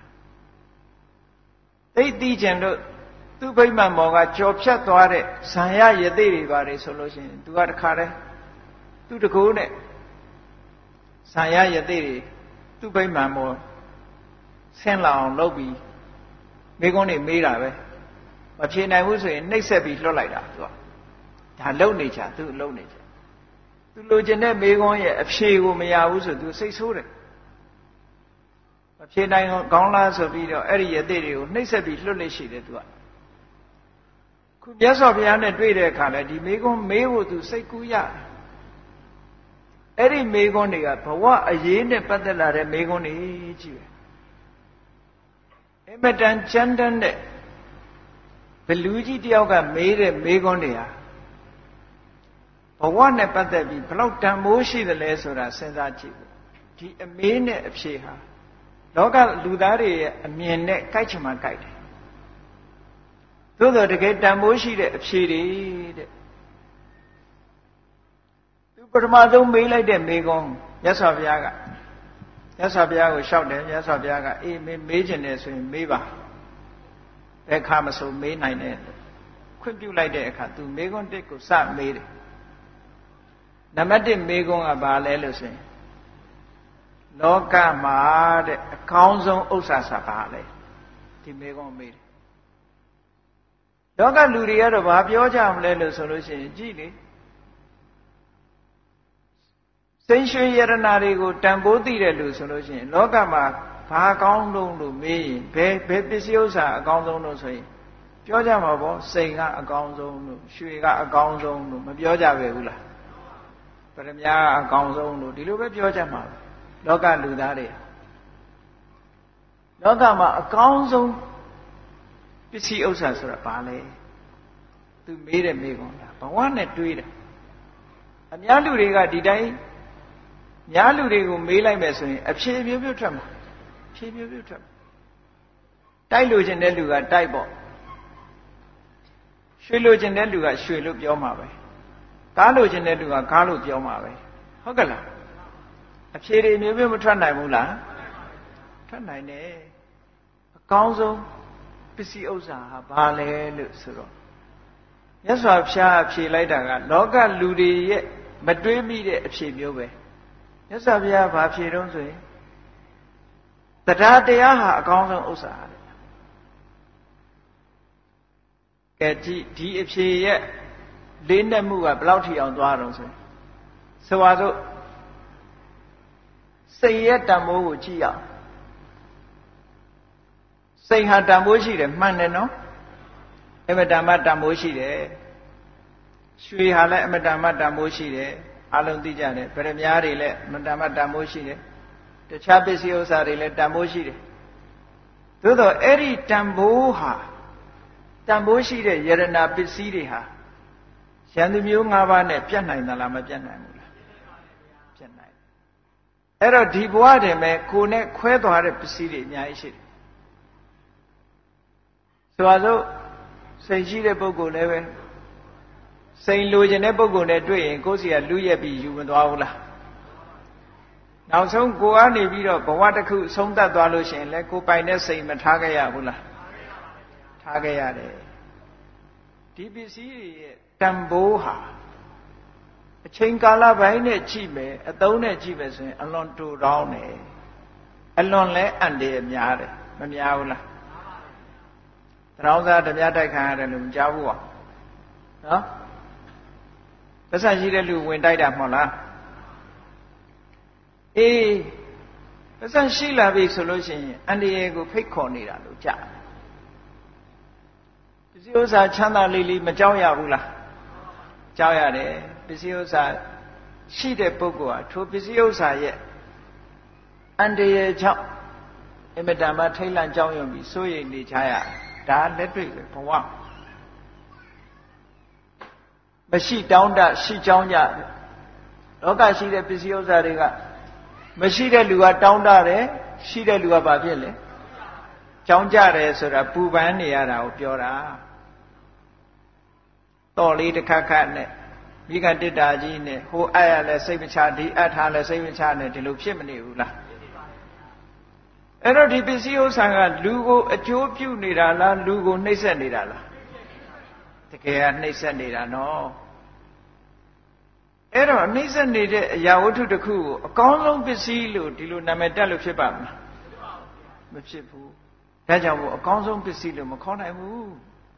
သိကျင်လို့သူ့ဗိမာန်မော်ကကြော်ဖြတ်သွားတဲ့ဇံရယသိတွေပါတယ်ဆိုလို့ရှိရင်သူကတခါတည်းသူ့တကူနဲ့ဇံရယသိတွေသူ့ဗိမာန်မော်ဆင်းလာအောင်လုပ်ပြီးမိကုန်းနေမေးတာပဲမဖြေနိုင်ဘူးဆိုရင်နှိပ်စက်ပြီးလွှတ်လိုက်တာသူကဒါလုံနေချာသူ့လုံနေချာသူလိုချင်တဲ့မိကုန်းရဲ့အဖြေကိုမရဘူးဆိုသူစိတ်ဆိုးတယ်မဖြေနိုင်ကောင်းလားဆိုပြီးတော့အဲ့ဒီယသိတွေကိုနှိပ်စက်ပြီးလွှတ်လိုက်ရှိတယ်သူကခုမြတ်စွာဘုရားနဲ့တွေ့တဲ့အခါလဲဒီမိကုန်းမေးဖို့သူစိတ်ကူးရတယ်အဲ့ဒီမိကုန်းတွေကဘဝအရေးနဲ့ပတ်သက်လာတဲ့မိကုန်းတွေကြီးပဲအမတန်ချမ်းတမ်းတဲ့ဘလူကြီးတယောက်ကမေးတဲ့မေးခွန်းတွေဟာဘဝနဲ့ပတ်သက်ပြီးဘလောက်တန်ဖိုးရှိသလဲဆိုတာစဉ်းစားကြည့်ဖို့ဒီအမေးနဲ့အဖြေဟာလောကလူသားတွေရဲ့အမြင်နဲ့ကိုက်ချင်မှကိုက်တယ်သို့တော်တကယ်တန်ဖိုးရှိတဲ့အဖြေတွေတဲ့သူပထမဆုံးမေးလိုက်တဲ့မေးခွန်းမြတ်စွာဘုရားကမြတ်စွာဘုရားကိုလျှောက်တယ်မြတ်စွာဘုရားကအေးမေးချင်တယ်ဆိုရင်မေးပါဘယ်ခါမဆိုမေးနိုင်တယ်ခွင့်ပြုလိုက်တဲ့အခါသူမေးခွန်းတစ်ကိုစမေးတယ်နံပါတ်1မေးခွန်းကဘာလဲလို့ဆိုရင်လောကမှာတဲ့အကောင်းဆုံးဥစ္စာစာပါလေဒီမေကောမေးတယ်လောကလူတွေကတော့ဘာပြောကြမလဲလို့ဆိုလို့ရှိရင်ကြည့်လေစိတ်ရွှေရတနာတွေကိုတန်ဖိုးသိတယ်လို့ဆိုလို့ရှိရင်လောကမှာဘာကောင်းလုံးလို့မေးရင်ဘယ်ပစ္စည်းဥစ္စာအကောင်းဆုံးလို့ဆိုရင်ပြောကြမှာပေါ့စိန်ကအကောင်းဆုံးလို့ရွှေကအကောင်းဆုံးလို့မပြောကြပဲဘူးလားပရမညာအကောင်းဆုံးလို့ဒီလိုပဲပြောကြမှာလောကလူသားတွေလောကမှာအကောင်းဆုံးပစ္စည်းဥစ္စာဆိုတာဘာလဲသူမေးတယ်မေးကုန်တာဘဝနဲ့တွေးတယ်အများလူတွေကဒီတိုင်းများလူတွေကိုမေးလိုက်မယ်ဆိုရင်အဖြေမျိုးမျိုးထွက်မှာဖြေမျိုးမျိုးထွက်တိုက်လို့ခြင်းတဲ့လူကတိုက်ပေါ့ရွှေလို့ခြင်းတဲ့လူကရွှေလို့ပြောမှာပဲကားလို့ခြင်းတဲ့လူကကားလို့ပြောမှာပဲဟုတ်ကဲ့လားအဖြေတွေမျိုးမျိုးမထွက်နိုင်ဘူးလားထွက်နိုင်တယ်အကောင်းဆုံးပစ္စည်းဥစ္စာဟာဘာလဲလို့ဆိုတော့မြတ်စွာဘုရားဖြေလိုက်တာကလောကလူတွေရဲ့မတွေးမိတဲ့အဖြေမျိုးပဲမြတ်စွာဘုရားဘာဖြေတော့ဆိုရင်တရားတရားဟာအကောင်းဆုံးဥစ္စာတဲ့ကဲဒီအဖြေရဲ့လေးနက်မှုကဘယ်လောက်ထိအောင်သွားတော့ဆိုပါစို့စိတ်ရဲ့တန်ဖိုးကိုကြည့်အောင်စိတ်ဟာတန်ဖိုးရှိတယ်မှန်တယ်နော်အမတန်မှတန်ဖိုးရှိတယ်ရွှေဟာလည်းအမတန်မှတန်ဖိုးရှိတယ်အလုံးသိကြတယ်ဗရမ ्या တွေလည်းအမတန်မှတန်ဖိုးရှိတယ်တခြားပစ္စည်းဥစ္စာတွေလည်းတန်ဖိုးရှိတယ်သို့တော့အဲ့ဒီတန်ဖိုးဟာတန်ဖိုးရှိတဲ့ယရနာပစ္စည်းတွေဟာရန်သူမျိုး၅ပါးနဲ့ပြတ်နိုင်သလားမပြတ်နိုင်ဘူးလားပြတ်နိုင်အဲ့တော့ဒီဘဝတည်းမဲ့ကိုယ်နဲ့ခွဲသွားတဲ့ပစ္စည်းတွေအများကြီးရှိတယ်ဆိုပါစို့စိတ်ရှိတဲ့ပုဂ္ဂိုလ်လည်းပဲစိတ်လိုချင်တဲ့ပုဂ္ဂိုလ်နဲ့တွေ့ရင်ကိုယ်စီကလူရက်ပြီးယူမသွားဘူးလားနောက်ဆုံးကိုယ်ကနေပြီးတော့ဘဝတစ်ခုဆုံးသက်သွားလို့ရှိရင်လည်းကိုယ်ပိုင်တဲ့စိတ်မထားခဲ့ရဘူးလားထားခဲ့ရတယ်ဒီပစ္စည်းတွေရဲ့တန်ဖိုးဟာအချိန်ကာလပိုင်းနဲ့ကြည့်မယ်အသုံးနဲ့ကြည့်မယ်ဆိုရင်အလွန်တူတောင်းတယ်အလွန်လဲအံ့တယ်များတယ်မများဘူးလားတောင်းစားဓမြတိုက်ခံရတယ်လို့မကြားဘူးပေါ့နော်ပတ်စံရှိတဲ့လူဝင်တိုက်တာမဟုတ်လားအေးပတ်စံရှိလာပြီဆိုလို့ရှိရင်အန္တရာယ်ကိုဖိတ်ခေါ်နေတာလို့ကြားပစ္စည်းဥစ္စာချမ်းသာလေးလေးမကြောက်ရဘူးလားကြောက်ရတယ်ပစ္စည်းဥစ္စာရှိတဲ့ပုဂ္ဂိုလ်ဟာထိုပစ္စည်းဥစ္စာရဲ့အန္တရာယ်ကြောင့်အမတန်မှထိတ်လန့်ကြောက်ရွံ့ပြီးစိုးရိမ်နေကြရတယ်ဒါလက်တွေ့ပဲဘဝမရှိတောင်းတရှိကြောင်းကြလောကရှိတဲ့ပစ္စည်းဥစ္စာတွေကမရှိတဲ့လူကတောင်းတတယ်ရှိတဲ့လူကဘာဖြစ်လဲကြောင်းကြတယ်ဆိုတာပူပန်နေရတာကိုပြောတာတော်လေးတစ်ခါခါနဲ့မိဂတိတ္တာကြီးနဲ့ဟိုအပ်ရလဲစိတ်မချဒီအပ်ထားလဲစိတ်မချနဲ့ဒီလိုဖြစ်မနေဘူးလားအဲ့တော့ဒီပစ္စည်းဥစ္စာကလူကိုအကျိုးပြုနေတာလားလူကိုနှိပ်စက်နေတာလားတကယ်ကနှိပ်စက်နေတာနော်အဲ့တော့နှိပ်စက်နေတဲ့အရာဝတ္ထုတစ်ခုကိုအကောင်းဆုံးပစ္စည်းလို့ဒီလိုနာမည်တက်လို့ဖြစ်ပါမလားမဖြစ်ဘူးဒါကြောင့်မို့အကောင်းဆုံးပစ္စည်းလို့မခေါ်နိုင်ဘူး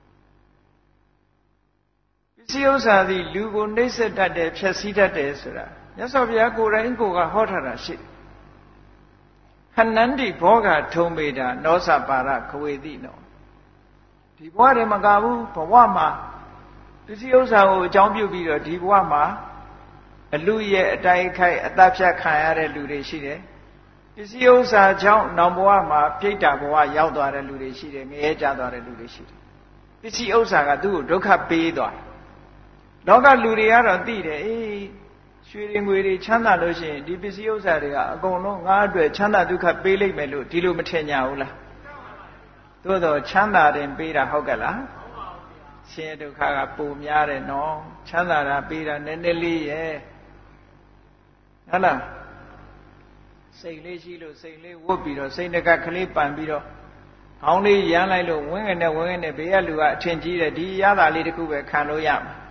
ပစ္စည်းဥစ္စာသည်လူကိုနှိပ်စက်တတ်တယ်ဖျက်ဆီးတတ်တယ်ဆိုတာမြတ်စွာဘုရားကိုယ်တိုင်ကိုယ်ကဟောထားတာရှိတယ်ခဏန္တိဘောဂထုံမေတာနောစပါရခဝေတိနောဒီဘဝတည်းမကဘူးဘဝမှာပစ္စည်းဥစ္စာကိုအကြောင်းပြုပြီးတော့ဒီဘဝမှာအလူရဲ့အတိုင်းခိုက်အသက်ဖြတ်ခံရတဲ့လူတွေရှိတယ်ပစ္စည်းဥစ္စာကြောင့်နောင်ဘဝမှာပြိတ္တာဘဝရောက်သွားတဲ့လူတွေရှိတယ်ငရဲကျသွားတဲ့လူတွေရှိတယ်ပစ္စည်းဥစ္စာကသူ့ကိုဒုက္ခပေးသွားတယ်လောကလူတွေကတော့သိတယ်အေးရွှေတွေငွေတွေချမ်းသာလို့ရှိရင်ဒီပစ္စည်းဥစ္စာတွေကအကုန်လုံးငါ့အတွက်ချမ်းသာဒုက္ခပေးလိမ့်မယ်လို့ဒီလိုမထင်ကြဘူးလားသို့တော့ချမ်းသာတယ်ပေးတာဟုတ်ကဲ့လားဆင်းရဲဒုက္ခကပိုများတယ်နော်ချမ်းသာတာပေးတာနည်းနည်းလေးရဲ့ဟုတ်လားစိတ်လေးရှိလို့စိတ်လေးဝတ်ပြီးတော့စိတ်နှကကလေးပန်ပြီးတော့ခေါင်းလေးရမ်းလိုက်လို့ဝင်းငနဲ့ဘေးကလူကအထင်ကြီးတယ်ဒီရတာလေးတစ်ခုပဲခံလို့ရမှာ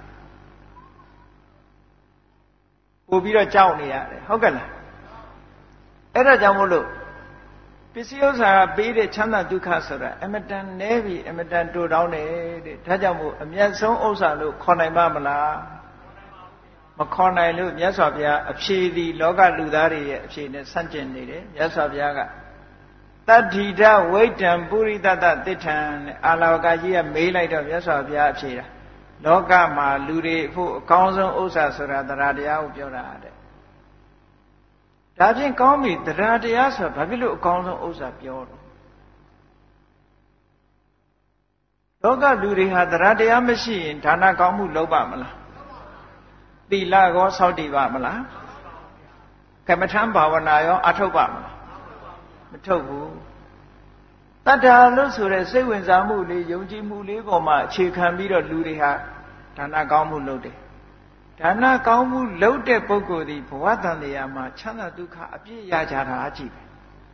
ပို့ပြီးတော့ကြောက်နေရတယ်ဟုတ်ကဲ့လားအဲ့ဒါကြောင့်မို့လို့ပစ္စည်းဥစ္စာကပေးတဲ့ချမ်းသာဒုက္ခဆိုတာအမတန်နည်းပြီးအမတန်တိုတောင်းတယ်တဲ့ဒါကြောင့်မို့အမျက်ဆုံးဥစ္စာလို့ခေါ်နိုင်ပါမလားမခေါ်နိုင်လို့မြတ်စွာဘုရားအဖြေဒီလောကလူသားတွေရဲ့အဖြေနဲ့ဆန့်ကျင်နေတယ်မြတ်စွာဘုရားကတတ္ထိတဝိတ္တံပုရိသတ္တတိဋ္ဌံတဲ့အာလဝကကြီးကမေးလိုက်တော့မြတ်စွာဘုရားအဖြေတာလောကမှာလူတွေဖို့အကောင်းဆုံးဥစ္စာဆိုတာတရားတရားကိုပြောတာတဲ့ဒါဖြင့်ကောင်းပြီတရားတရားဆိုတာဘာဖြစ်လို့အကောင်းဆုံးဥစ္စာပြောတော့လောကလူတွေဟာတရားတရားမရှိရင်ဒါနကောင်းမှုလုပ်ပါမလားသီလကောစောင့်တည်ပါမလားကမ္မထံဘာဝနာရောအထုတ်ပါမလားမထုတ်ဘူးတတ္ထာလို့ဆိုတဲ့စိတ်ဝင်စားမှုလေးယုံကြည်မှုလေးပေါ်မှာအခြေခံပြီးတော့လူတွေဟာဒါနကောင်းမှုလုပ်တယ်ဒါနကောင်းမှုလုပ်တဲ့ပုဂ္ဂိုလ်ဒီဘဝတန်တရားမှာချမ်းသာဒုက္ခအပြည့်ရကြတာအကြည့်ပဲ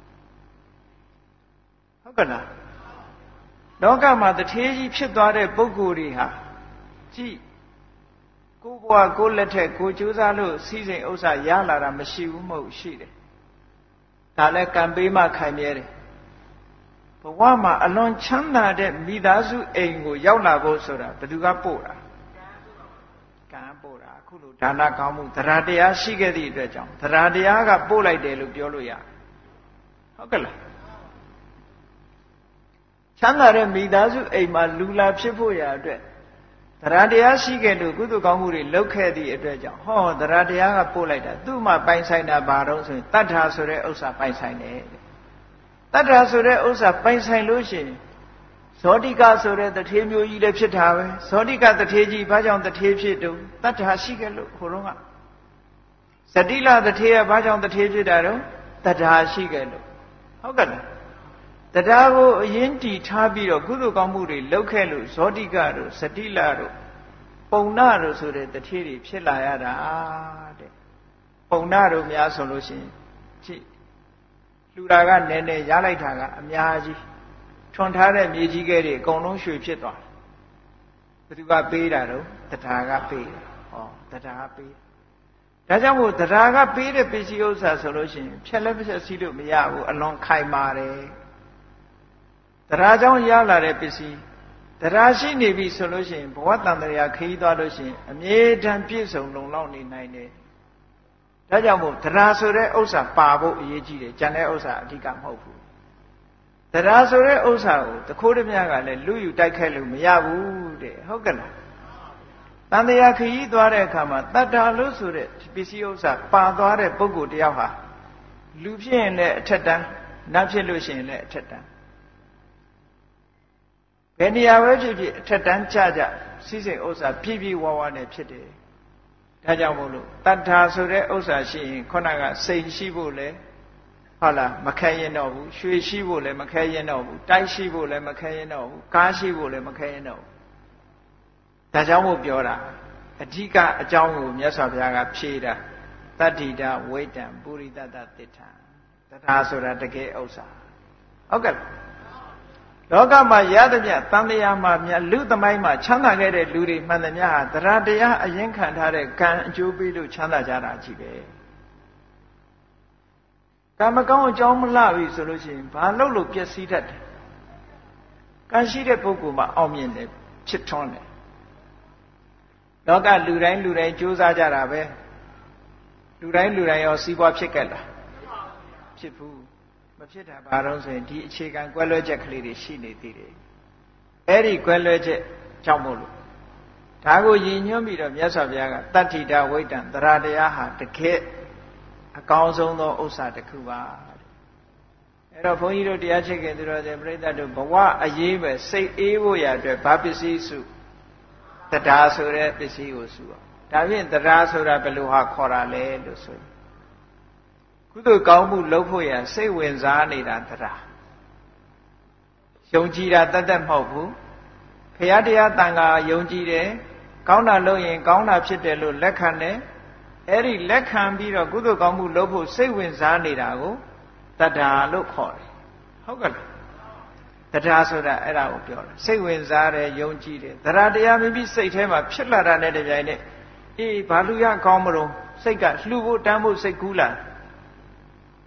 ဟုတ်ကဲ့လားလောကမှာတထေးကြီးဖြစ်သွားတဲ့ပုဂ္ဂိုလ်တွေဟာကြည့်ကိုယ်ဘဝကိုယ်လက်ထက်ကိုကြိုးစားလို့စီးစိမ်ဥစ္စာရလာတာမရှိဘူးမဟုတ်ရှိတယ်ဒါလည်းကံပေးမှခိုင်မြဲတယ်ဘဝမှာအလွန်ချမ်းသာတဲ့မိသားစုအိမ်ကိုရောက်လာဖို့ဆိုတာဘယ်သူကပို့တာကံပို့တာအခုလိုဒါနကောင်းမှုတရားတရားရှိခဲ့သည့်အတွက်ကြောင့်တရားတရားကပို့လိုက်တယ်လို့ပြောလို့ရဟုတ်ကဲ့လားချမ်းသာတဲ့မိသားစုအိမ်မှာလူလာဖြစ်ဖို့ရာအတွက်တရားတရားရှိခဲ့လို့ကုသိုလ်ကောင်းမှုတွေလုပ်ခဲ့သည့်အတွက်ကြောင့်ဟောတရားတရားကပို့လိုက်တာသူ့မှာပိုင်ဆိုင်တာဘာတော့ဆိုရင်တတ္ထာဆိုတဲ့ဥစ္စာပိုင်ဆိုင်တယ်တတ္ထာဆိုတဲ့ဥစ္စာပိုင်ဆိုင်လို့ရှိရင်ဇောတိကဆိုတဲ့တထေးမျိုးကြီးလည်းဖြစ်တာပဲဇောတိကတထေးကြီးဘာကြောင့်တထေးဖြစ်တုံးတတ္ထာရှိခဲ့လို့ဟိုတုန်းကဇတိလတထေးကဘာကြောင့်တထေးဖြစ်တာတော့တတ္ထာရှိခဲ့လို့ဟုတ်ကဲ့လားတရားကိုအရင်တည်ထားပြီးတော့ကုသိုလ်ကောင်းမှုတွေလုပ်ခဲ့လို့ဇောတိကတို့စတိလတို့ပုံနာတို့ဆိုတဲ့တထေးတွေဖြစ်လာရတာတဲ့ပုံနာတို့များဆိုလို့ရှိရင်ကြည့်လူတာကနည်းနည်းရလိုက်တာကအများကြီးထွန်ထားတဲ့မြေကြီးကဲတွေအကုန်လုံးရွှေဖြစ်သွားတယ်ဘယ်သူကပေးတာတော့တရားကပေးတယ်ဟောတရားပေးဒါကြောင့်မို့တရားကပေးတဲ့ပစ္စည်းဥစ္စာဆိုလို့ရှိရင်ဖြက်လက်ဖြက်စီးလို့မရဘူးအလွန်ခိုင်မာတယ်တရားကြောင့်ရလာတဲ့ပစ္စည်းတရားရှိနေပြီဆိုလို့ရှိရင်ဘဝတန်တရားခရီးသွားလို့ရှိရင်အမြဲတမ်းပြည့်စုံလုံလောက်နေနိုင်တယ်ဒါကြောင့်မို့တရားဆိုတဲ့ဥစ္စာပါဖို့အရေးကြီးတယ်ကျန်တဲ့ဥစ္စာအဓိကမဟုတ်ဘူးတရားဆိုတဲ့ဥစ္စာကိုတခိုးတည်းများကလည်းလူယူတိုက်ခိုက်လို့မရဘူးတဲ့ဟုတ်ကဲ့လားတန်တရားခရီးသွားတဲ့အခါမှာတတ္တာလို့ဆိုတဲ့ပစ္စည်းဥစ္စာပါသွားတဲ့ပုဂ္ဂိုလ်တယောက်ဟာလူဖြစ်ရင်လည်းအထက်တန်းနတ်ဖြစ်လို့ရှိရင်လည်းအထက်တန်းဘယ်နေရာပဲဖြစ်ဖြစ်အထက်တန်းကြကြစီးစိမ်ဥစ္စာပြည့်ပြည့်ဝဝနဲ့ဖြစ်တယ်ဒါကြောင့်မို့လို့တတ္ထာဆိုတဲ့ဥစ္စာရှိရင်ခုနကစိန်ရှိဖို့လဲဟုတ်လားမခဲရင်တော့ဘူးရွှေရှိဖို့လဲမခဲရင်တော့ဘူးတိုက်ရှိဖို့လဲမခဲရင်တော့ဘူးကားရှိဖို့လဲမခဲရင်တော့ဘူးဒါကြောင့်မို့ပြောတာအဓိကအကြောင်းကိုမြတ်စွာဘုရားကဖြေတာတတ္ထိတဝိတ္တံပုရိသတ္တတိဋ္ဌံတရားဆိုတာတကယ်ဥစ္စာဟုတ်ကဲ့လောကမှာရသမျှတန်တရားမှာမြတ်လူသမိုင်းမှာချမ်းသာခဲ့တဲ့လူတွေမှန်သမျှဟာတရားတရားအရင်ခံထားတဲ့ကံအကျိုးပေးလို့ချမ်းသာကြတာကြီးပဲကံမကောင်းအကြောင်းမလှပြီဆိုလို့ရှိရင်ဘာလို့လို့ပျက်စီးတတ်တယ်ကံရှိတဲ့ပုဂ္ဂိုလ်မှာအောင်မြင်တယ်ဖြစ်ထွန်းတယ်လောကလူတိုင်းကြိုးစားကြတာပဲလူတိုင်းရောစီးပွားဖြစ်ခဲ့လားဖြစ်ဘူးမဖြစ်တာဘာလို့ဆိုရင်ဒီအခြေခံကွဲလွဲချက်ကလေးတွေရှိနေသေးတယ်အဲ့ဒီကွဲလွဲချက်ကြောင့်မို့လို့ဒါကိုရည်ညွှန်းပြီးတော့မြတ်စွာဘုရားကတတ္ထိတဝိတ္တံတရားတရားဟာတကယ်အကောင်းဆုံးသောဥစ္စာတစ်ခုပါအဲ့တော့ဘုန်းကြီးတို့တရားချစ်ခင်သူတော်စင်ပြိဿတို့ဘဝအရေးပဲစိတ်အေးဖို့ရအတွက်ဘာပစ္စည်းစုတရားဆိုတဲ့ပစ္စည်းကိုစုအောင်ဒါဖြင့်တရားဆိုတာဘယ်လိုဟာခေါ်တာလဲလို့ဆိုရင်ကုသိုလ်ကောင်းမှုလုပ်ဖို့ရစိတ်ဝင်စားနေတာတရားယုံကြည်တာတတ်မဟုတ်ဘူးဘုရားတရားတန်ခါယုံကြည်တယ်ကောင်းတာလုပ်ရင်ကောင်းတာဖြစ်တယ်လို့လက်ခံတယ်အဲ့ဒီလက်ခံပြီးတော့ကုသိုလ်ကောင်းမှုလုပ်ဖို့စိတ်ဝင်စားနေတာကိုတတ္ထာလို့ခေါ်တယ်ဟုတ်ကဲ့လားတတ္ထာဆိုတာအဲ့ဒါကိုပြောတာစိတ်ဝင်စားတယ်ယုံကြည်တယ်တရားတရားမိမိစိတ်ထဲမှာဖြစ်လာတာနဲ့တပြိုင်နက်အေးဘာလို့ရကောင်းမလို့စိတ်ကလှူဖို့တန်းဖို့စိတ်ကူးလာလှ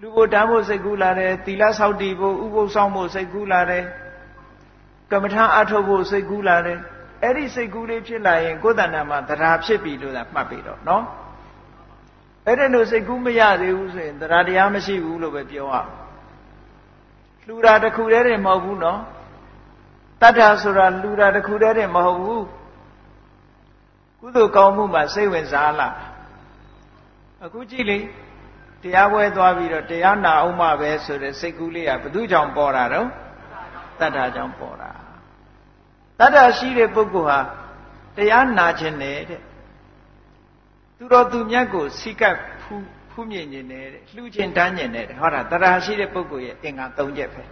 လူဘုတန်းဖို့စိတ်ကူးလာတယ်သီလဆောက်တည်ဖို့ဥပုသ်ဆောင်ဖို့စိတ်ကူးလာတယ်ကမ္မထာအထုတ်ဖို့စိတ်ကူးလာတယ်အဲ့ဒီစိတ်ကူးလေးဖြစ်လာရင်ကိုယ်တဏ္ဍာမှာတရားဖြစ်ပြီလို့သာမှတ်ပြီတော့နော်အဲ့ဒါလို့စိတ်ကူးမရသေးဘူးဆိုရင်တရားတရားမရှိဘူးလို့ပဲပြောရလှူတာတစ်ခုတည်းတည်းမဟုတ်ဘူးနော်တတ္ထာဆိုတာလှူတာတစ်ခုတည်းတည်းမဟုတ်ဘူးကုသိုလ်ကောင်းမှုမှာစိတ်ဝင်စားလာအခုကြည့်လေတရားပွဲသွားပြီးတော့တရားနာအောင်မှပဲဆိုတဲ့စိတ်ကူးလေးကဘယ်သူကြောင့်ပေါ်တာတော့တတ္ထာကြောင့်ပေါ်တာတတ္ထာရှိတဲ့ပုဂ္ဂိုလ်ဟာတရားနာခြင်းနဲ့တဲ့သူတော်သူမြတ်ကိုစိကပ်ဖူးမြင်ခြင်းနဲ့တဲ့လှူခြင်းတန်းခြင်းနဲ့တဲ့ဟောတာတတ္ထာရှိတဲ့ပုဂ္ဂိုလ်ရဲ့အင်္ဂါ၃ချက်ပဲ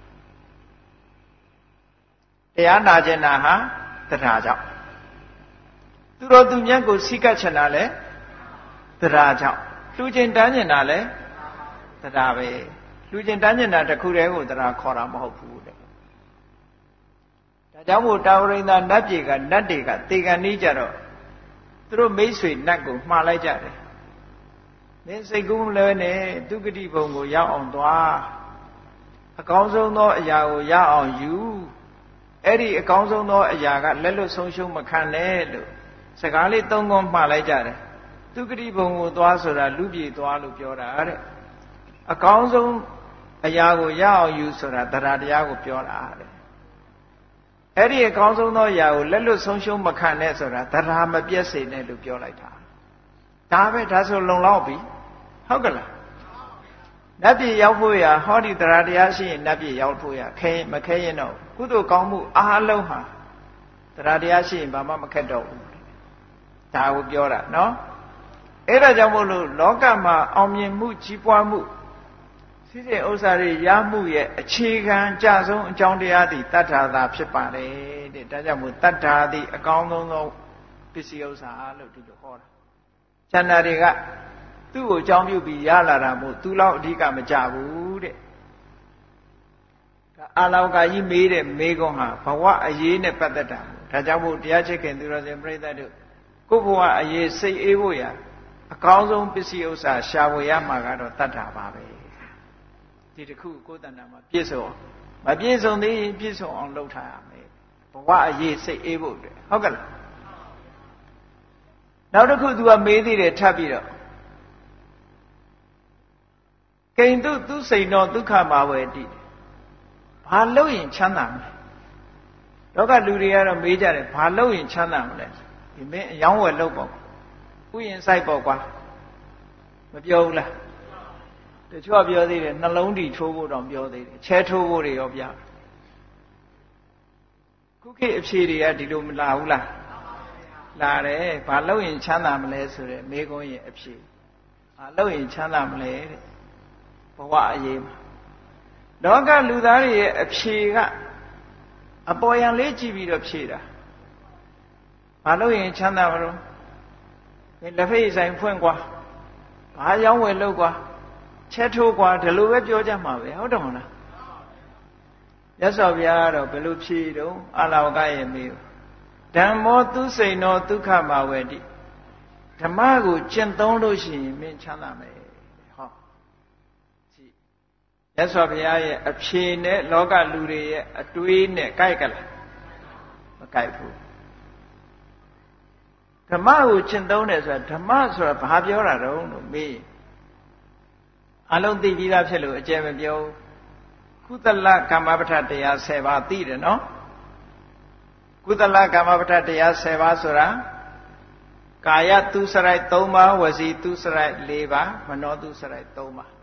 တရားနာခြင်းနာဟာတတ္ထာကြောင့်သူတော်သူမြတ်ကိုစိကပ်ချင်တာလဲတတ္ထာကြောင့်လှူခြင်းတန်းခြင်းတာလဲတတ္ထာပဲလှူခြင်းတန်းခြင်းတာတစ်ခုတည်းကိုတတ္ထာခေါ်တာမဟုတ်ဘူးတဲ့ဒါကြောင့်မို့တာဝရိန္ဒနတ်ပြည်ကနတ်တွေကတေကန်နေကြတော့သူတို့မိတ်ဆွေနတ်ကိုမှားလိုက်ကြတယ်မင်းစိတ်ကူးလဲနဲ့ဒုက္ခတိဘုံကိုရောက်အောင်သွားအကောင်းဆုံးသောအရာကိုရအောင်ယူအဲ့ဒီအကောင်းဆုံးသောအရာကလက်လွတ်ဆုံးရှုံးမခံနဲ့လို့စကားလေးသုံးခုမှားလိုက်ကြတယ်ဒုက္ခတိဘုံကိုသွားဆိုတာလူပြည်သွားလို့ပြောတာတဲ့အကောင်းဆုံးအရာကိုရအောင်ယူဆိုတာတရားတရားကိုပြောတာတဲ့အဲ့ဒီအကောင်းဆုံးသောအရာကိုလက်လွတ်ဆုံးရှုံးမခံနဲ့ဆိုတာတရားမပြည့်စေနဲ့လို့ပြောလိုက်တာဒါပဲဒါဆိုလုံလောက်ပြီဟုတ်ကလားနတ်ပြည်ရောက်ဖို့ရဟောဒီတရားတရားရှိရင်နတ်ပြည်ရောက်ဖို့ရမခဲရင်တော့ကုသိုလ်ကောင်းမှုအားလုံးဟာတရားတရားရှိရင်ဘာမှမခက်တော့ဘူးဒါကိုပြောတာနော်အဲ့ဒါကြောင့်မို့လို့လောကမှာအောင်မြင်မှုကြီးပွားမှုစိစိဥစ္စာတွေရမှုရဲ့အခြေခံကြဆုံးအကြောင်းတရားသည်တတ္ထာသာဖြစ်ပါတယ်တဲ့ဒါကြောင့်မို့တတ္ထာသည်အကောင်းဆုံးသောပစ္စည်းဥစ္စာလို့ဒီလိုဟောတာဉာဏ်တွေကသူ့ကိုအကြောင်းပြုပြီးရလာတာမို့သူလောက်အဓိကမကြဘူးတဲ့ဒါအာလောကကြီးမေးတဲ့မေးခွန်းဟာဘဝအရေးနဲ့ပတ်သက်တာဒါကြောင့်မို့တရားချစ်ခင်သူတော်စင်ပြိဿတို့ကိုယ့်ဘဝအရေးစိတ်အေးဖို့ရအကောင်းဆုံးပစ္စည်းဥစ္စာရှာဖွေရမှာကတော့တတ္ထာပါပဲဒီတစ်ခုကိုယ်တဏ္ဍာမှာပြည့်စုံမပြည့်စုံသေးရင်ပြည့်စုံအောင်လုပ်ထားရမယ်ဘဝအရေးစိတ်အေးဖို့အတွက်ဟုတ်ကဲ့လားနောက်တစ်ခု तू ကမေးသေးတယ်ထပ်ပြီးတော့ကိန္တုသူစိန်တော်ဒုက္ခမာဝေတိဘာလို့ရင်ချမ်းသာမလဲလောကလူတွေကတော့မေးကြတယ်ဘာလို့ရင်ချမ်းသာမလဲဒီမင်းအယောင်းဝယ်လုပ်ပေါ့ဥယျာဉ်ဆိုင်ပေါ့ကွာမပြောဘူးလားတချို့ပြောသေးတယ်နှလုံးတီထိုးဖို့တောင်ပြောသေးတယ်ချဲထိုးဖို့တွေရောပြခုခေတ်အဖြေတွေကဒီလိုမလာဘူးလားလာတယ်ဘာလို့ရင်ချမ်းသာမလဲဆိုတဲ့မေးခွန်းရဲ့အဖြေဘာလို့ရင်ချမ်းသာမလဲတဲ့ဘဝအရေးမှာလောကလူသားတွေရဲ့အဖြေကအပေါ်ယံလေးကြည့်ပြီးတော့ဖြေတာဘာလို့ရင်ချမ်းသာမလို့လက်ဖိတ်ဆိုင်ဖွင့်ကွာဘာရောင်းဝယ်လုပ်ကွာချက်ထိုးကွာဒီလိုပဲပြောကြမှာပဲဟုတ်တယ်မလားမြတ်စွာဘုရားကတော့ဘယ်လိုဖြေတော့အာလောကရဲ့မေးဓမ္မောသူစိန်တော်ဒုက္ခမာဝေတိဓမ္မကိုကျင့်သုံးလို့ရှိရင်မင်းချမ်းသာမယ်ဟောကြည့်မြတ်စွာဘုရားရဲ့အဖြေနဲ့လောကလူတွေရဲ့အတွေးနဲ့ကိုက်ကလားမကိုက်ဘူးဓမ္မကိုကျင့်သုံးတယ်ဆိုတာဓမ္မဆိုတာဘာပြောတာတုံးလို့မေးအလုံးသိပြီးသားဖြစ်လို့အကျယ်မပြောကုသလကမ္မပဋ္ဌတရား10ပါးသိတယ်နော်ကုသလကမ္မပဋ္ဌတရား10ပါးဆိုတာကာယသူစရိုက်3ပါးဝစီသူစရိုက်4ပါးမနောသူစရိုက်3ပါး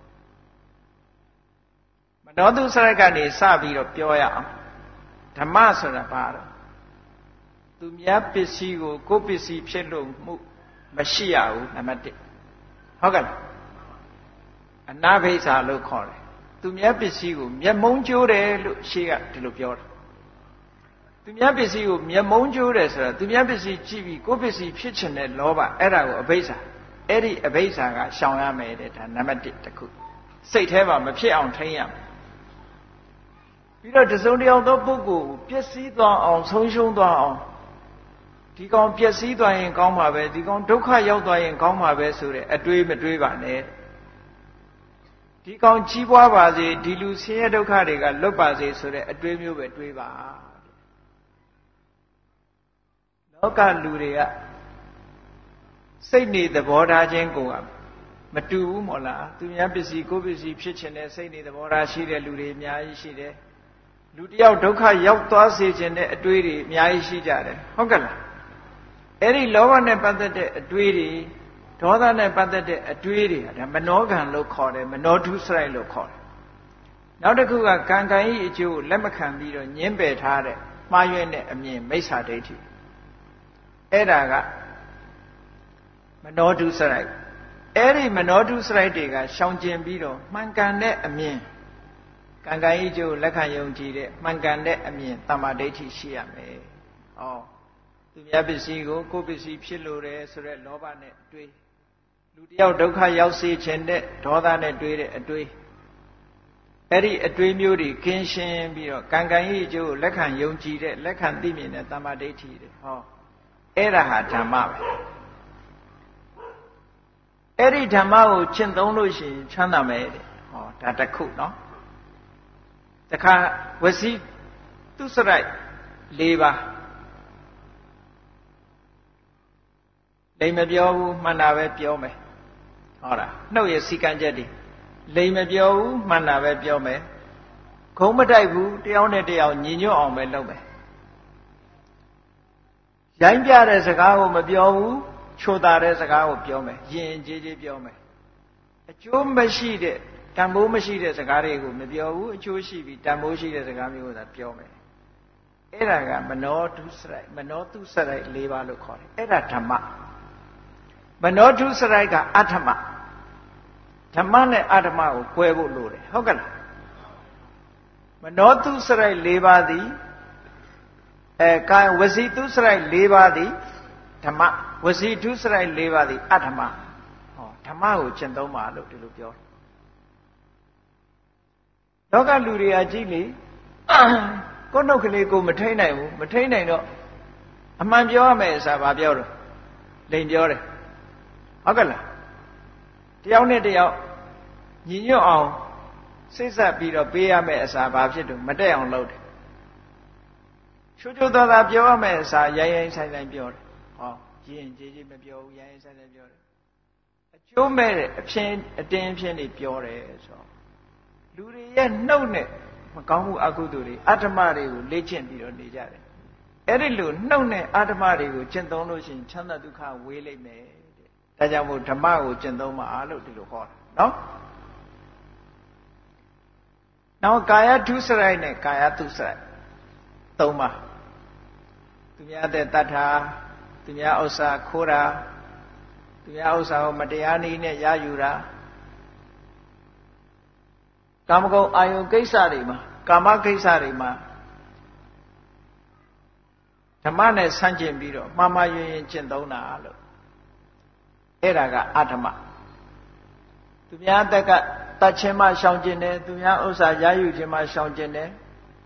မနောသူစရိုက်ကနေစပြီးတော့ပြောရအောင်ဓမ္မဆိုတာဘာလဲသူများပစ္စည်းကိုကိုယ်ပစ္စည်းဖြစ်လို့မှုမရှိရဘူးနံပါတ်1ဟုတ်ကဲ့အနာဘိဇာလို့ခေါ်တယ်သူများပစ္စည်းကိုမျက်မုံးကျိုးတယ်လို့ရှေးကဒီလိုပြောတာသူများပစ္စည်းကိုမျက်မုံးကျိုးတယ်ဆိုတာသူများပစ္စည်းကြည့်ပြီးကိုယ်ပစ္စည်းဖြစ်ချင်တဲ့လောဘအဲ့ဒါကိုအဘိဇာအဲ့ဒီအဘိဇာကရှောင်ရမယ်တဲ့ဒါနံပါတ်1တစ်ခုစိတ်ထဲမှာမဖြစ်အောင်ထိန်းရမယ်ပြီးတော့တစုံတစ်ယောက်သောပုဂ္ဂိုလ်ကိုပျက်စီးသွားအောင်ဆုံးရှုံးသွားအောင်ဒီကောင်ပျက်စီးသွားရင်ကောင်းမှာပဲဒီကောင်ဒုက္ခရောက်သွားရင်ကောင်းမှာပဲဆိုတဲ့အတွေးမတွေးပါနဲ့ဒီကောင်ကြီးပွားပါစေဒီလူဆင်းရဲဒုက္ခတွေကလွတ်ပါစေဆိုတဲ့အတွေးမျိုးပဲတွေးပါလောကလူတွေကစိတ်နေသဘောထားခြင်းကိုမတူဘူးမို့လားသူများပစ္စည်းကိုယ်ပစ္စည်းဖြစ်ခြင်းနဲ့စိတ်နေသဘောထားရှိတဲ့လူတွေအများကြီးရှိတယ်လူတယောက်ဒုက္ခရောက်သွားစေခြင်းတဲ့အတွေးတွေအများကြီးရှိကြတယ်ဟုတ်ကဲ့လားအဲ့ဒီလောဘနဲ့ပတ်သက်တဲ့အတွေးတွေဒေါသနဲ့ပတ်သက်တဲ့အတွေးတွေဒါမနောကံလို့ခေါ်တယ်မနောဒုစရိုက်လို့ခေါ်တယ်နောက်တစ်ခုကကံကံဤအကျိုးလက်မခံပြီးတော့ညှင်းပယ်ထားတဲ့မှားယွင်းတဲ့အမြင်မိစ္ဆာဒိဋ္ဌိအဲ့ဒါကမနောဒုစရိုက်အဲ့ဒီမနောဒုစရိုက်တွေကရှောင်ကျဉ်ပြီးတော့မှန်ကန်တဲ့အမြင်ကံကံဤအကျိုးလက်ခံယုံကြည်တဲ့မှန်ကန်တဲ့အမြင်တမ္မာဒိဋ္ဌိရှိရမယ်။ဩသူများပစ္စည်းကိုကိုယ်ပစ္စည်းဖြစ်လို့တယ်ဆိုတဲ့လောဘနဲ့တွေးလူတယောက်ဒုက္ခရောက်စေခြင်းတဲ့ဒေါသနဲ့တွေးတဲ့အတွေးအဲ့ဒီအတွေးမျိုးတွေကင်းရှင်းပြီးတော့ကံကံဤအကျိုးကိုလက်ခံယုံကြည်တဲ့လက်ခံသိမြင်တဲ့တမ္မာဒိဋ္ဌိတွေဟောအဲ့ဒါဟာဓမ္မပဲအဲ့ဒီဓမ္မကိုကျင့်သုံးလို့ရှိရင်ချမ်းသာမယ်တဲ့ဟောဒါတစ်ခုနော်တခါဝစီသူစရိုက်၄ပါးလိမ်မပြောဘူးမှန်တာပဲပြောမယ်ဟောတာနှုတ်ရစီကံချက်တွေလိမ်မပြောဘူးမှန်တာပဲပြောမယ်ခုံးမတိုက်ဘူးတယောက်နဲ့တယောက်ညီညွတ်အောင်ပဲလုပ်မယ်ရိုင်းပြတဲ့စကားကိုမပြောဘူးချိုတာတဲ့စကားကိုပြောမယ်ယဉ်ကျေးကျေးပြောမယ်အကျိုးမရှိတဲ့တန်ဖိုးမရှိတဲ့စကားတွေကိုမပြောဘူးအကျိုးရှိပြီးတန်ဖိုးရှိတဲ့စကားမျိုးကိုသာပြောမယ်အဲ့ဒါကမနောဒုစရိုက်မနောတုစရိုက်၄ပါးလို့ခေါ်တယ်အဲ့ဒါဓမ္မမနောဒုစရိုက်ကအဋ္ဌမဓမ္မနဲ့အဋ္ဌမကို꿰ဖို့လိုတယ်ဟုတ်ကဲ့လားမနောတုစရိုက်၄ပါးသည်ကာယဝစီတုစရိုက်၄ပါးသည်ဓမ္မဝစီတုစရိုက်၄ပါးသည်အဋ္ဌမဟောဓမ္မကိုကျင့်သုံးပါလို့ဒီလိုပြောတယ်လောကလူတွေကကြည့်လေကိုယ်နှုတ်ကလေးကိုမထိန်နိုင်ဘူးမထိန်နိုင်တော့အမှန်ပြောရမယ်ဆိုတာဘာပြောတော့လိန်ပြောတယ်ဟုတ်ကဲ့လားတယောက်နဲ့တယောက်ညီညွတ်အောင်စိတ်ဆက်ပြီးတော့ပေးရမယ်အစားဘာဖြစ်တော့မတက်အောင်လုပ်တယ်ချိုးချိုးသားသားပြောရမယ်အစားရိုင်းရိုင်းဆိုင်ဆိုင်ပြောတယ်ဟောရင်းကြီးကြီးမပြောဘူးရိုင်းရိုင်းဆိုင်ဆိုင်ပြောတယ်အကျိုးမဲ့တဲ့အတင်းအဖြစ်နေပြောတယ်ဆိုတော့လူတွေရဲ့နှုတ်နဲ့မကောင်းမှုအကုသိုလ်တွေအတ္တမတွေကိုလေ့ကျင့်ပြီးတော့နေကြတယ်အဲ့ဒီလိုနှုတ်နဲ့အတ္တမတွေကိုကျင့်သုံးလို့ရှိရင်ချမ်းသာဒုက္ခဝေးလိမ့်မယ်တဲ့ဒါကြောင့်မို့ဓမ္မကိုကျင့်သုံးပါလို့ဒီလိုဟောတာနော်နောက်ကာယဒုစရိုက်နဲ့ကာယတုစရိုက်၃ပါးသူများတဲ့တတ်တာသူများဥစ္စာခိုးတာသူများဥစ္စာကိုမတရားနည်းနဲ့ရယူတာကာမဂုဏ်အာယုကိစ္စတွေမှာကာမကိစ္စတွေမှာဓမ္မနဲ့ဆန့်ကျင်ပြီးတော့မှားမှားယွင်းယွင်းကျင့်သုံးတာလို့အဲ့ဒါကအဋ္ဌမသူများတက်ကတတ်ခြင်းမှရှောင်ကျင်တယ်သူများဥစ္စာရယူခြင်းမှရှောင်ကျင်တယ်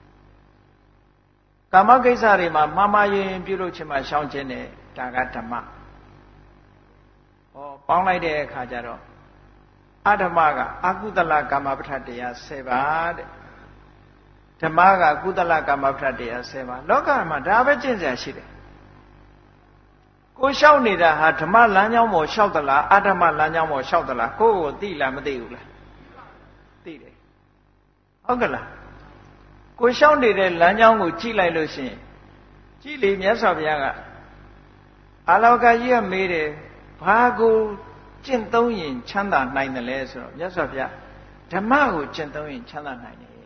ကာမကိစ္စတွေမှာမှားမှားယွင်းယွင်းပြုလုပ်ခြင်းမှရှောင်ကျင်တယ်ဒါကဓမ္မဟောပေါင်းလိုက်တဲ့အခါကျတော့အဓမ္မကအကုသလကာမပဋ္ဌတရား10ပါးတဲ့ဓမ္မကကုသလကာမပဋ္ဌတရား10ပါးလောကမှာဒါပဲကျင့်စရာရှိတယ်ကိုလျှောက်နေတာဟာဓမ္မလမ်းကြောင်းပေါ်လျှောက်သလားအဓမ္မလမ်းကြောင်းပေါ်လျှောက်သလားကိုယ့်ကိုသိလားမသိဘူးလားသိတယ်ဟုတ်ကဲ့လားကိုလျှောက်နေတဲ့လမ်းကြောင်းကိုကြည့်လိုက်လို့ရှိရင်ကြည့်လေမြတ်စွာဘုရားကအာလောကကြီးကမေးတယ်ဘာကိုကျင့်သုံးရင်ချမ်းသာနိုင်တယ်လဲဆိုတော့မြတ်စွာဘုရားဓမ္မကိုကျင့်သုံးရင်ချမ်းသာနိုင်တယ်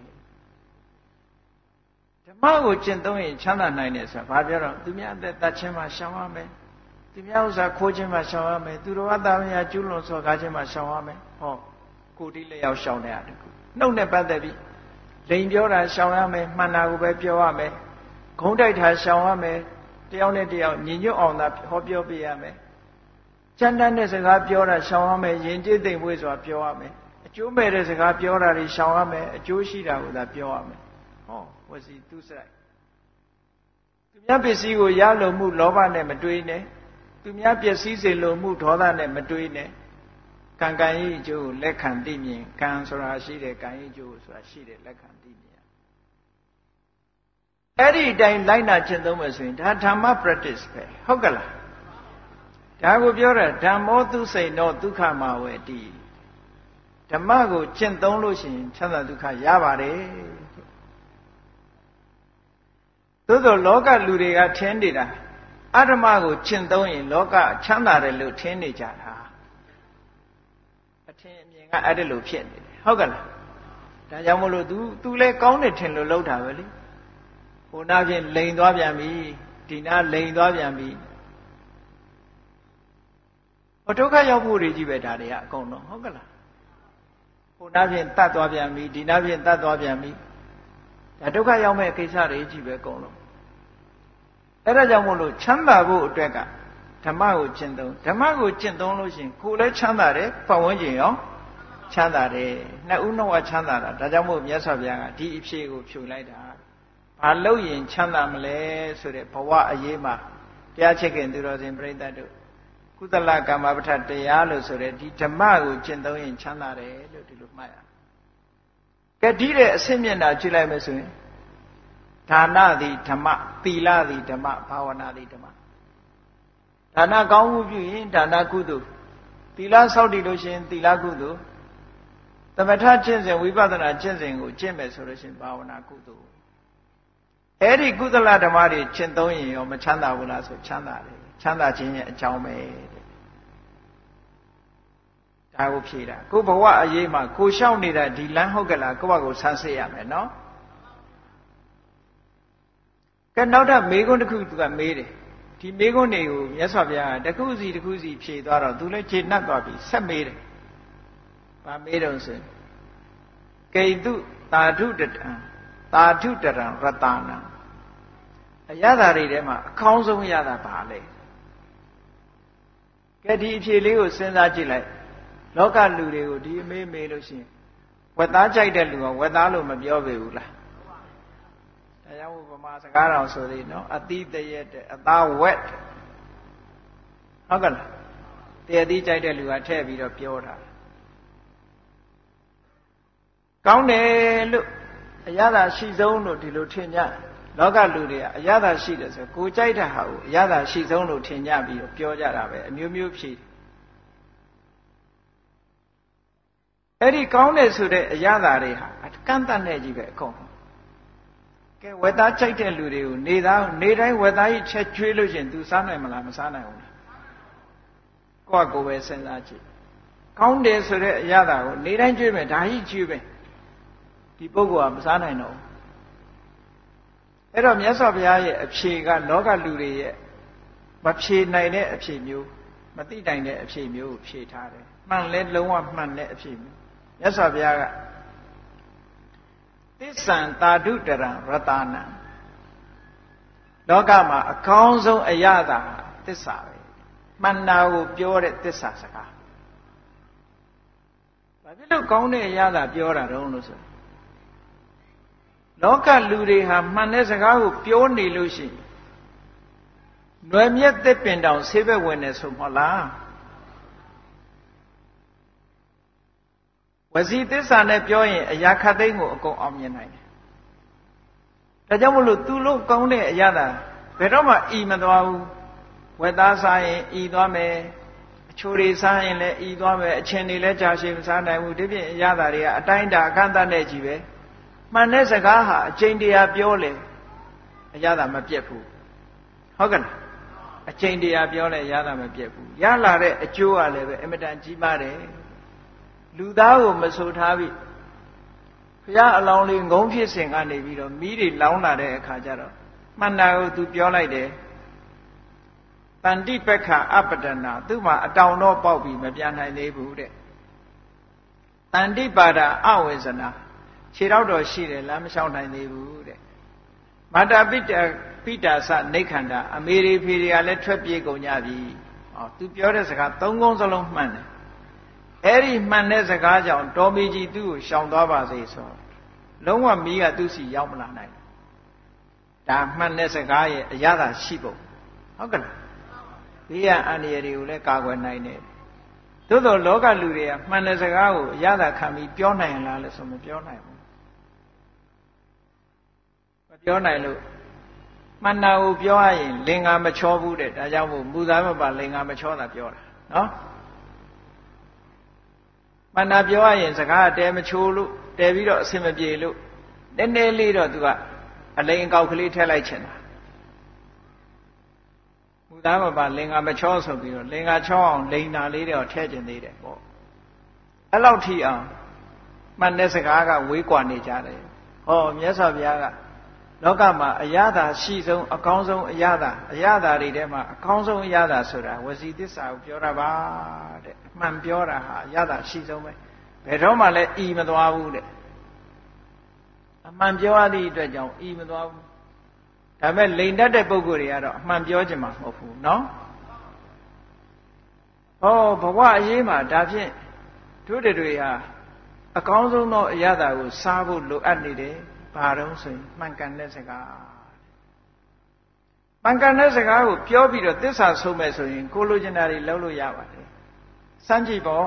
ဓမ္မကိုကျင့်သုံးရင်ချမ်းသာနိုင်တယ်ဆိုတာဘာပြောတော့သူများအသက်တတ်ခြင်းမှရှောင်ရမယ်သူများဥစ္စာခိုးခြင်းမှရှောင်ရမယ်သူတော်ဘာသာများကျူးလွန်စော်ကားခြင်းမှရှောင်ရမယ်ဟောကိုယ်တိလက်ရောက်ရှောင်တဲ့အတူနှုတ်နဲ့ပတ်သက်ပြီးလိန်ပြောတာရှောင်ရမယ်မှန်တာကိုပဲပြောရမယ်ဂုံးတိုက်တာရှောင်ရမယ်တယောက်နဲ့တယောက်ညီညွတ်အောင်သာဟောပြောပြရမယ်ကြမ်းတမ်းတဲ့စကားပြောတာရှောင်ရမယ်ယဉ်ကျေးသိမ်မွေ့စွာပြောရမယ်အကျိုးမဲ့တဲ့စကားပြောတာတွေရှောင်ရမယ်အကျိုးရှိတာကိုသာပြောရမယ်ဟောဝစီတုစရိုက်သူများပစ္စည်းကိုရလိုမှုလောဘနဲ့မတွေးနဲ့သူများပျက်စီးစေလိုမှုဒေါသနဲ့မတွေးနဲ့ကကံကံဤအကျိုးလက်ခံသိမြင်ကံဆိုတာရှိတယ်ကံဤအကျိုးဆိုတာရှိတယ်လက်ခံသိမြင်အဲ့ဒီအတိုင်းလိုက်နာကျင့်သုံးမယ်ဆိုရင်ဒါဓမ္မ practice ပဲဟုတ်ကလားဒါကိုပြောတာဓမ္မောသူစိန်သောဒုက္ခမှာဝေတိဓမ္မကိုကျင့်သုံးလို့ရှိရင်ချမ်းသာဒုက္ခရပါတယ်သို့သောလောကလူတွေကထင်နေတာအဓမ္မကိုကျင့်သုံးရင်လောကချမ်းသာတယ်လို့ထင်နေကြတာအထင်အမြင်ကအဲ့ဒါလို့ဖြစ်နေတယ်ဟုတ်ကလားဒါကြောင့်မို့လို့ तू လည်းကောင်းတယ်ထင်လို့လုပ်တာပဲလေဟိုနာဖြင့်လိန်သွားပြန်ပြီဒီနာလိန်သွားပြန်ပြီဟိုဒုက္ခရောက်ဖို့တွေကြီးပဲဒါတွေကအကုန်လုံးဟုတ်ကလားဟိုနာဖြင့်တတ်သွားပြန်ပြီဒီနာဖြင့်တတ်သွားပြန်ပြီဒါဒုက္ခရောက်မဲ့ကိစ္စတွေကြီးပဲအကုန်လုံးအဲ့ဒါကြောင့်မို့လို့ချမ်းသာဖို့အတွက်ကဓမ္မကိုကျင့်သုံးဓမ္မကိုကျင့်သုံးလို့ရှိရင်ကိုယ်လည်းချမ်းသာတယ်ပတ်ဝန်းကျင်ရောချမ်းသာတယ်နှစ်ဦးနှစ်ဝါချမ်းသာတာဒါကြောင့်မို့မြတ်စွာဘုရားကဒီအဖြေကိုဖြူလိုက်တာဘာလို့ရင်ချမ်းသာမလဲဆိုတဲ့ဘဝအရေးမှာတရားချစ်ခင်သူတော်စင်ပြိဿတ်တို့ကုသလကမ္မပဋ္ဌတရားလို့ဆိုတဲ့ဒီဓမ္မကိုကျင့်သုံးရင်ချမ်းသာတယ်လို့ဒီလိုမှတ်ရကဲဒီတဲ့အဆင့်မျက်နှာကြည့်လိုက်မယ်ဆိုရင်ဒါနသည်ဓမ္မသီလသည်ဓမ္မဘာဝနာသည်ဓမ္မဒါနကောင်းမှုပြုရင်ဒါနကုသိုလ်သီလဆောက်တည်လို့ရှိရင်သီလကုသိုလ်သမထကျင့်စဉ်ဝိပဿနာကျင့်စဉ်ကိုကျင့်မယ်ဆိုလို့ရှိရင်ဘာဝနာကုသိုလ်အဲ့ဒီကုသလဓမ္မတွေကျင့်သုံးရင်ရောမချမ်းသာဘူးလားဆိုချမ်းသာတယ်ချမ်းသာခြင်းရဲ့အကြောင်းပဲတဲ့ဒါကိုဖြေတာကိုဘဝအရေးမှာကိုရှောက်နေတာဒီလမ်းဟုတ်ကလားကိုယ့်ဘကိုဆန်းစစ်ရမယ်နော်ကဲနောက်တော့မေးခွန်းတစ်ခုသူကမေးတယ်ဒီမေးခွန်းတွေကိုမြတ်စွာဘုရားကတစ်ခုစီတစ်ခုစီဖြေသွားတော့သူလည်းခြေနှက်သွားပြီဆက်မေးတယ်ဗာမေးတော့ဆိုကိတုတာဓုတတံတာဓုတရံရတနာအရသာတွေထဲမှာအကောင်းဆုံးရတာဘာလဲကဲဒီအဖြေလေးကိုစဉ်းစားကြည့်လိုက်လောကလူတွေကိုဒီအမေးမေးလို့ရှိရင်ဝက်သားကြိုက်တဲ့လူကဝက်သားလို့မပြောပေဘူးလားဒါကြောင့်ဗမာစကားတော်ဆိုသေးနော်အတိတရက်တဲ့အသားဝက်ဟုတ်ကလားတရားတိကြိုက်တဲ့လူကထည့်ပြီးတော့ပြောတာကောင်းတယ်လို့အရသာရှိဆုံးလို့ဒီလိုထင်ကြလောကလူတွေကအရသာရှိတယ်ဆိုကိုကြိုက်တဲ့ဟာကိုအရသာရှိဆုံးလို့ထင်ကြပြီးတော့ပြောကြတာပဲအမျိုးမျိုးဖြေအဲ့ဒီကောင်းတယ်ဆိုတဲ့အရသာတွေဟာကန့်တတ်နေကြီးပဲအကုန်ကဲဝက်သားကြိုက်တဲ့လူတွေကိုနေတိုင်းဝက်သားကြီးချက်ကျွေးလို့ရှင်သူစားနိုင်မလားမစားနိုင်ဘူးလားကိုယ့်ကိုယ်ပဲစဉ်းစားကြည့်ကောင်းတယ်ဆိုတဲ့အရသာကိုနေတိုင်းကျွေးမယ်ဒါကြီးကျွေးမယ်ဒီပုဂ္ဂိုလ်ကမစားနိုင်တော့ဘူးအဲ့တော့မြတ်စွာဘုရားရဲ့အဖြေကလောကလူတွေရဲ့မဖြေနိုင်တဲ့အဖြေမျိုးမသိနိုင်တဲ့အဖြေမျိုးကိုဖြေထားတယ်မှန်လဲလုံးဝမှန်တဲ့အဖြေမျိုးမြတ်စွာဘုရားကသစ္ဆံတာဓုတရံရတနာလောကမှာအကောင်းဆုံးအရသာသစ္စာပဲမှန်တာကိုပြောတဲ့သစ္စာစကားဘာဖြစ်လို့ကောင်းတဲ့အရသာပြောတာတုံးလို့ဆိုလောကလူတွေဟာမှန်တဲ့စကားကိုပြောနေလို့ရှိရင်နွယ်မြက်သက်ပင်တောင်ဆေးဘက်ဝင်နေဆိုမဟုတ်လားဝစီသစ္စာနဲ့ပြောရင်အရာခတ်သိမ်းကိုအကုန်အောင်မြင်နိုင်တယ်ဒါကြောင့်မလို့သူလို့ကောင်းတဲ့အရာသာဘယ်တော့မှဤမသွားဘူးဝက်သားစားရင်ဤသွားမယ်အချိုတွေစားရင်လည်းဤသွားမယ်အချင်းတွေလည်းကြာရှည်မစားနိုင်ဘူးဒီပြင်အရာသာတွေကအတိုင်းတာအခန့်တတ်နေကြီးပဲမှန်တဲ့စကားဟာအကျင့်တရားပြောလေအရသာမပြတ်ဘူးဟုတ်ကဲ့အကျင့်တရားပြောလေရတာမပြတ်ဘူးရလာတဲ့အကျိုးကလည်းပဲအမတန်ကြီးမားတယ်လူသားကိုမဆိုထားပြီဘုရားအလောင်းလေးငုံဖြစ်စဉ်ကနေပြီးတော့မီးတွေလောင်းလာတဲ့အခါကျတော့မှန်တာကိုသူပြောလိုက်တယ်တန်တိပက္ခအပဒနာသူ့မှာအတောင်တော့ပေါက်ပြီးမပြန်နိုင်သေးဘူးတဲ့တန်တိပါဒအဝေဇနာခြေတော့တော်ရှိတယ်လမ်းမလျှောက်နိုင်သေးဘူးတဲ့မာတာပိတာသနိခန္ဓာအမေရိဖေတွေကလည်းထွက်ပြေးကုန်ကြပြီဟောသူပြောတဲ့စကားသုံးခုစလုံးမှန်တယ်အဲ့ဒီမှန်တဲ့စကားကြောင့်တော်မီကြီးသူ့ကိုရှောင်သွားပါစေဆိုလုံးဝမီးကသူ့စီရောက်မလာနိုင်ဒါမှန်တဲ့စကားရဲ့အရသာရှိပုံဟုတ်ကဲ့ဘေးရန်အန္တရာယ်တွေကိုလည်းကာကွယ်နိုင်တယ်သို့သောလောကလူတွေကမှန်တဲ့စကားကိုရတာခံပြီးပြောနိုင်လားလို့ဆိုမပြောနိုင်ဘူးမပြောနိုင်လို့မှန်တာကိုပြောရရင်လင်္ကာမချောဘူးတဲ့ဒါကြောင့်မို့မူသားမပါလင်္ကာမချောတာပြောတာနော်မှန်တာပြောရရင်စကားတဲမချိုးလို့တဲပြီးတော့အဆင်မပြေလို့နည်းနည်းလေးတော့သူကအလိန်အကောက်ကလေးထည့်လိုက်ချင်တာမူသားမပါလင်္ကာမချောဆိုပြီးတော့လင်္ကာချောအောင်လိန်တာလေးတော့ထည့်ကျင်သေးတယ်ပေါ့အဲ့လောက်ထိအောင်မှန်တဲ့စကားကဝေးကွာနေကြတယ်ဟောမြတ်စွာဘုရားကလောကမှာအရသာရှိဆုံးအကောင်းဆုံးအရသာတွေထဲမှာအကောင်းဆုံးအရသာဆိုတာဝစီသစ္စာကိုပြောတာပါတဲ့အမှန်ပြောတာဟာအရသာရှိဆုံးပဲဘယ်တော့မှလည်းဤမသွားဘူးတဲ့အမှန်ပြောရသည့်အတွက်ကြောင့်ဤမသွားဘူးဒါပေမဲ့လိန်တတ်တဲ့ပုဂ္ဂိုလ်တွေကတော့အမှန်ပြောချင်မှာမဟုတ်ဘူးနော်ဟောဘဝအရေးမှာဒါဖြင့်တို့တွေဟာအကောင်းဆုံးသောအရသာကိုစားဖို့လိုအပ်နေတယ်ဘာတော့ဆိုရင်မှန်ကန်တဲ့စကားမှန်ကန်တဲ့စကားကိုပြောပြီးတော့သစ္စာဆုံးမဲ့ဆိုရင်ကိုလိုချင်တာတွေလုပ်လို့ရပါတယ်စမ်းကြည့်ပေါ့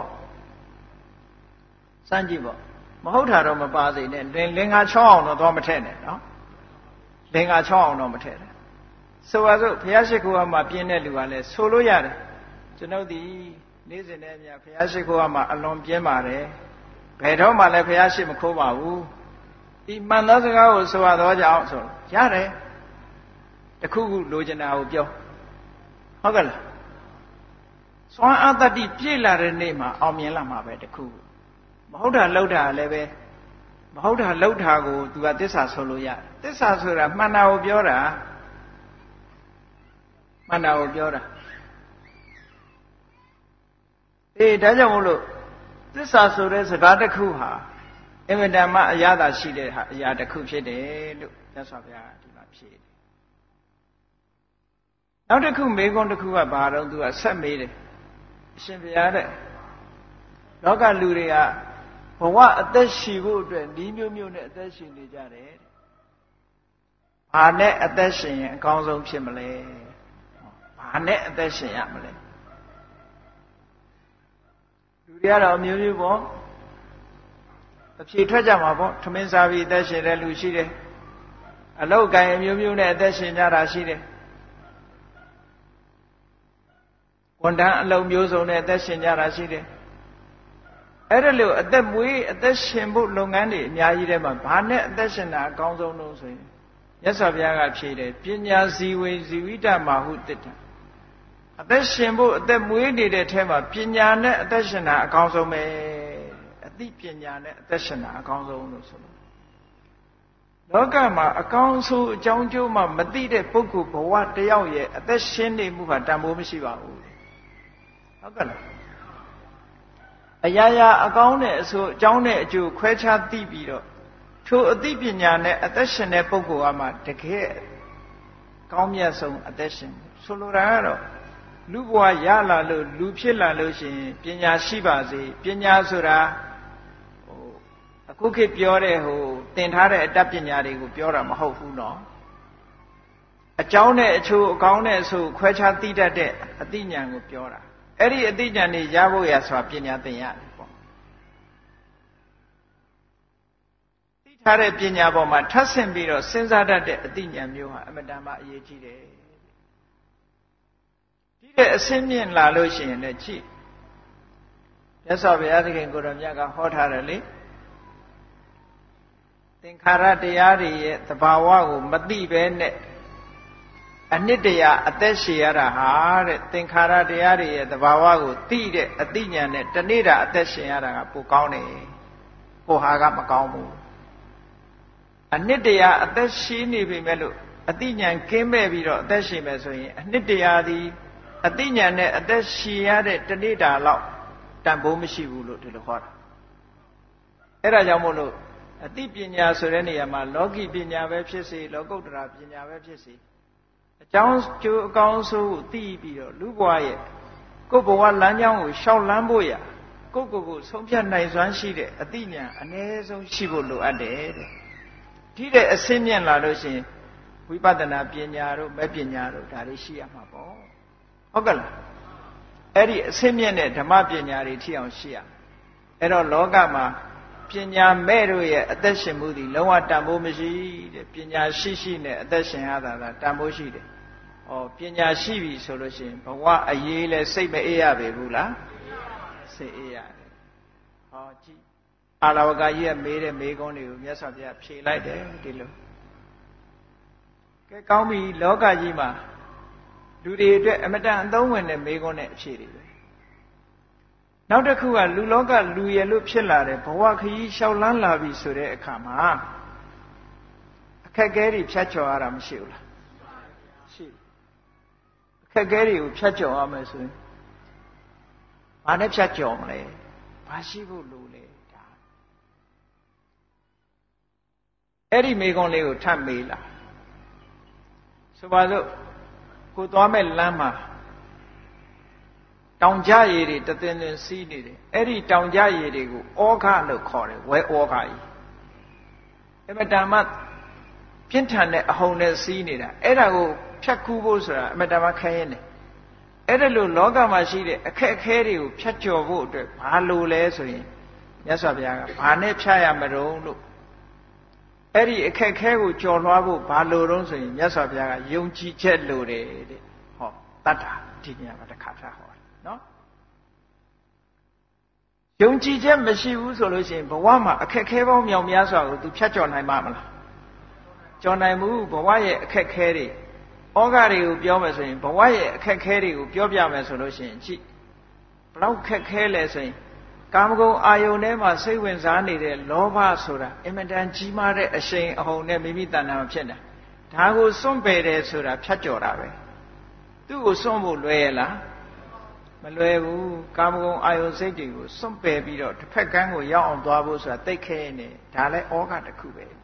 မဟုတ်တာတော့မပါစေနဲ့လင်္ကာချောအောင်တော့သွားမထည့်နဲ့နော်လင်္ကာချောအောင်တော့မထည့်နဲ့ဆိုပါစို့ဘုရားရှိခိုးမှာပြင်းတဲ့လူကလည်းဆိုလို့ရတယ်ကျွန်ုပ်ဒီနေ့စဉ်နဲ့အမျှဘုရားရှိခိုးမှာအလွန်ပြင်းပါတယ်ဘယ်တော့မှလည်းဘုရားရှိမခိုးပါဘူးဒီမှန်သောစကားကိုဆိုရတော့ကြောင်းဆိုရတယ်တခုခုလိုချင်တာကိုပြောဟုတ်ကဲ့လားစွမ်းအားတတ္တိပြည့်လာတဲ့နေ့မှာအောင်မြင်လာမှာပဲတခုမဟုတ်တာလှုပ်တာလည်းပဲမဟုတ်တာလှုပ်တာကို तू ကသစ္စာဆိုလို့ရတယ်သစ္စာဆိုတာမှန်တာကိုပြောတာအေးဒါကြောင့်မို့လို့သစ္စာဆိုတဲ့စကားတစ်ခုဟာအင်မတန်မှအရသာရှိတဲ့အရာတစ်ခုဖြစ်တယ်လို့မြတ်စွာဘုရားဒီမှာဖြေတယ်နောက်တစ်ခုမေးခွန်းတစ်ခုကဘာတော့ तू ကဆက်မေးတယ်အရှင်ဘုရားတဲ့လောကလူတွေကဘဝအသက်ရှိဖို့အတွက်ဤမျိုးနဲ့အသက်ရှင်နေကြတယ်ဘာနဲ့အသက်ရှင်ရင်အကောင်းဆုံးဖြစ်မလဲဘာနဲ့အသက်ရှင်ရမလဲလူတွေကတော့အမျိုးမျိုးပေါ့အဖြေထွက်ကြမှာပေါ့ထမင်းစားပြီးအသက်ရှင်တဲ့လူရှိတယ်အလောက်ကိုင်အမျိုးမျိုးနဲ့အသက်ရှင်ကြတာရှိတယ်ဝန်ထမ်းအလုံးမျိုးစုံနဲ့အသက်ရှင်ကြတာရှိတယ်အဲ့ဒါလို့အသက်မွေးအသက်ရှင်ဖို့လုပ်ငန်းတွေအများကြီးထဲမှာဘာနဲ့အသက်ရှင်တာအကောင်းဆုံးလို့ဆိုရင်မြတ်စွာဘုရားကဖြေတယ်ပညာဇီဝေဇီဝိတမဟုတ္တအသက်ရှင်ဖို့အသက်မွေးနေတဲ့ထဲမှာပညာနဲ့အသက်ရှင်တာအကောင်းဆုံးပဲအသိပညာနဲ့အသက်ရှင်တာအကောင်းဆုံးလို့ဆိုလို့လောကမှာအကောင်းဆုံးအကြောင်းကျိုးမှမသိတဲ့ပုဂ္ဂိုလ်ဘဝတယောက်ရဲ့အသက်ရှင်နေမှုဟာတန်ဖိုးမရှိပါဘူးဟုတ်ကဲ့လားအရာရာအကောင်းတဲ့အဆိုအကြောင်းနဲ့အကျိုးခွဲခြားသိပြီးတော့ထိုအသိပညာနဲ့အသက်ရှင်တဲ့ပုဂ္ဂိုလ်ကမှတကယ်ကောင်းမြတ်ဆုံးအသက်ရှင်ဆိုလိုတာကတော့လူဘဝရလာလို့လူဖြစ်လာလို့ရှိရင်ပညာရှိပါစေပညာဆိုတာအခုခေတ်ပြောတဲ့သင်ထားတဲ့အတတ်ပညာတွေကိုပြောတာမဟုတ်ဘူးနော်အကြောင်းနဲ့အချိုးအကောင်းနဲ့အဆိုခွဲခြားသိတတ်တဲ့အသိဉာဏ်ကိုပြောတာအဲ့ဒီအသိဉာဏ်တွေရဖို့ရဆိုတာပညာသင်ရတယ်ပေါ့သိထားတဲ့ပညာပေါ်မှာထပ်ဆင့်ပြီးတော့စဉ်းစားတတ်တဲ့အသိဉာဏ်မျိုးဟာအမတန်မှအရေးကြီးတယ်ဒီတဲ့အစင်းမြင့်လာလို့ရှိရင်လည်းကြည့်မြတ်စွာဘုရားသခင်ကိုယ်တော်မြတ်ကဟောထားတယ်လေသင်္ခါရတရားတွေရဲ့သဘာဝကိုမသိဘဲနဲ့အနှစ်တရာအသက်ရှည်ရတာဟာတဲ့သင်္ခါရတရားတွေရဲ့သဘာဝကိုသိတဲ့အသိဉာဏ်နဲ့တနေ့တာအသက်ရှင်ရတာကပိုကောင်းတယ်ကိုဟာကမကောင်းဘူးအနှစ်တရာအသက်ရှည်နေပြီမဲ့လို့အသိဉာဏ်ကင်းမဲ့ပြီးတော့အသက်ရှင်မယ်ဆိုရင်အနှစ်တရာဒီအသိဉာဏ်နဲ့အသက်ရှည်ရတဲ့တနေ့တာလောက်တန်ဖိုးမရှိဘူးလို့ဒီလိုဟောတာအဲ့ဒါကြောင့်မို့လို့အသိပညာဆိုတဲ့နေရာမှာလောကီပညာပဲဖြစ်စေလောကုတ္တရာပညာပဲဖြစ်စေအကြောင်းကျိုးအကောင်းဆုံးကိုသိပြီးတော့လူဘဝရဲ့ကိုယ်ဘဝလမ်းကြောင်းကိုရှောက်လန်းဖို့ရကိုယ်ဆုံးဖြတ်နိုင်စွမ်းရှိတဲ့အသိဉာဏ်အ ਨੇ ဆုံးရှိဖို့လိုအပ်တယ်တဲ့ဒီတဲ့အစင်းမြင့်လာလို့ရှိရင်ဝိပဿနာပညာတို့မဲ့ပညာတို့ဒါတွေရှိရမှာပေါ့ဟုတ်ကဲ့လားအဲ့ဒီအစစ်မြင့်တဲ့ဓမ္မပညာတွေထိအောင်ရှိရအဲ့တော့လောကမှာပညာမဲ့တို့ရဲ့အသက်ရှင်မှုသည်လုံးဝတန်ဖိုးမရှိတဲ့ပညာရှိနဲ့အသက်ရှင်ရတာတန်ဖိုးရှိတယ်။ဩပညာရှိပြီဆိုလို့ရှိရင်ဘဝအရေးလဲစိတ်မအေးရပေဘူးလား။စိတ်အေးရတယ်။ဟောကြည့်အာလဝကကြီးကမေးတဲ့မေးခွန်းတွေကိုမြတ်စွာဘုရားဖြေလိုက်တယ်ဒီလို။ကဲကောင်းပြီလောကကြီးမှာလူတွေအတွက်အမတန်အသုံးဝင်တဲ့မေးခွန်းနဲ့အဖြေတွေပဲနောက်တစ်ခုကလူလောကလူရယ်လို့ဖြစ်လာတဲ့ဘဝခရီးလျှောက်လန်းလာပြီဆိုတဲ့အခါမှာအခက်အခဲတွေဖြတ်ကျော်ရတာမရှိဘူးလားရှိအခက်အခဲတွေကိုဖြတ်ကျော်ရမယ်ဆိုရင်ဘာနဲ့ဖြတ်ကျော်မလဲဘာရှိဖို့လိုလဲဒါအဲ့ဒီမိကုံးလေးကိုထပ်မေးလာဆိုပါစို့ကိုသွားမဲ့လမ်းမှာတောင်ကြရည်တွေတသင်သင်စီးနေတယ်အဲ့ဒီတောင်ကြရည်တွေကိုဩဃလို့ခေါ်တယ်ဝဲဩဃကြီးအမတန်မှပြင်းထန်တဲ့အဟုန်နဲ့စီးနေတာအဲ့ဒါကိုဖြတ်ကူးဖို့ဆိုတာအမတန်မှခဲရင်တယ်အဲ့ဒါလို့လောကမှာရှိတဲ့အခက်အခဲတွေကိုဖြတ်ကျော်ဖို့အတွက်ဘာလို့လဲဆိုရင်မြတ်စွာဘုရားကဘာနဲ့ဖြတ်ရမလို့လို့အဲ့ဒီအခက်အခဲကိုကျော်လွှားဖို့ဘာလို့တုံးဆိုရင်မြတ်စွာဘုရားကယုံကြည်ချက်လိုတယ်တဲ့ဟောတတ်တာဒီနေရာမှာတစ်ခါထားဟောနော်ယုံကြည်ချက်မရှိဘူးဆိုလို့ရှိရင်ဘဝမှာအခက်အခဲပေါင်းမြောက်များစွာကို तू ဖြတ်ကျော်နိုင်မှာမလားကျော်နိုင်မှုဘဝရဲ့အခက်အခဲတွေဩဃတွေကိုပြောမယ်ဆိုရင်ဘဝရဲ့အခက်အခဲတွေကိုပြောပြမယ်ဆိုလို့ရှိရင်ကြည့်ဘလောက်ခက်ခဲလဲဆိုရင်ကာမဂုဏ်အာယုန်ထဲမှာစိတ်ဝင်စားနေတဲ့လောဘဆိုတာအင်မတန်ကြီးမားတဲ့အရှိန်အဟုန်နဲ့မိမိတဏ္ဍာမှာဖြစ်နေတာဒါကိုစွန့်ပယ်တယ်ဆိုတာဖြတ်ကျော်တာပဲသူ့ကိုစွန့်ဖို့လွယ်ရလားမလွယ်ဘူးကာမဂုဏ်အာယုန်စိတ်တွေကိုစွန့်ပယ်ပြီးတော့တစ်ဖက်ကန်းကိုရောက်အောင်သွားဖို့ဆိုတာသိခဲနေဒါလည်းဩဃတစ်ခုပဲ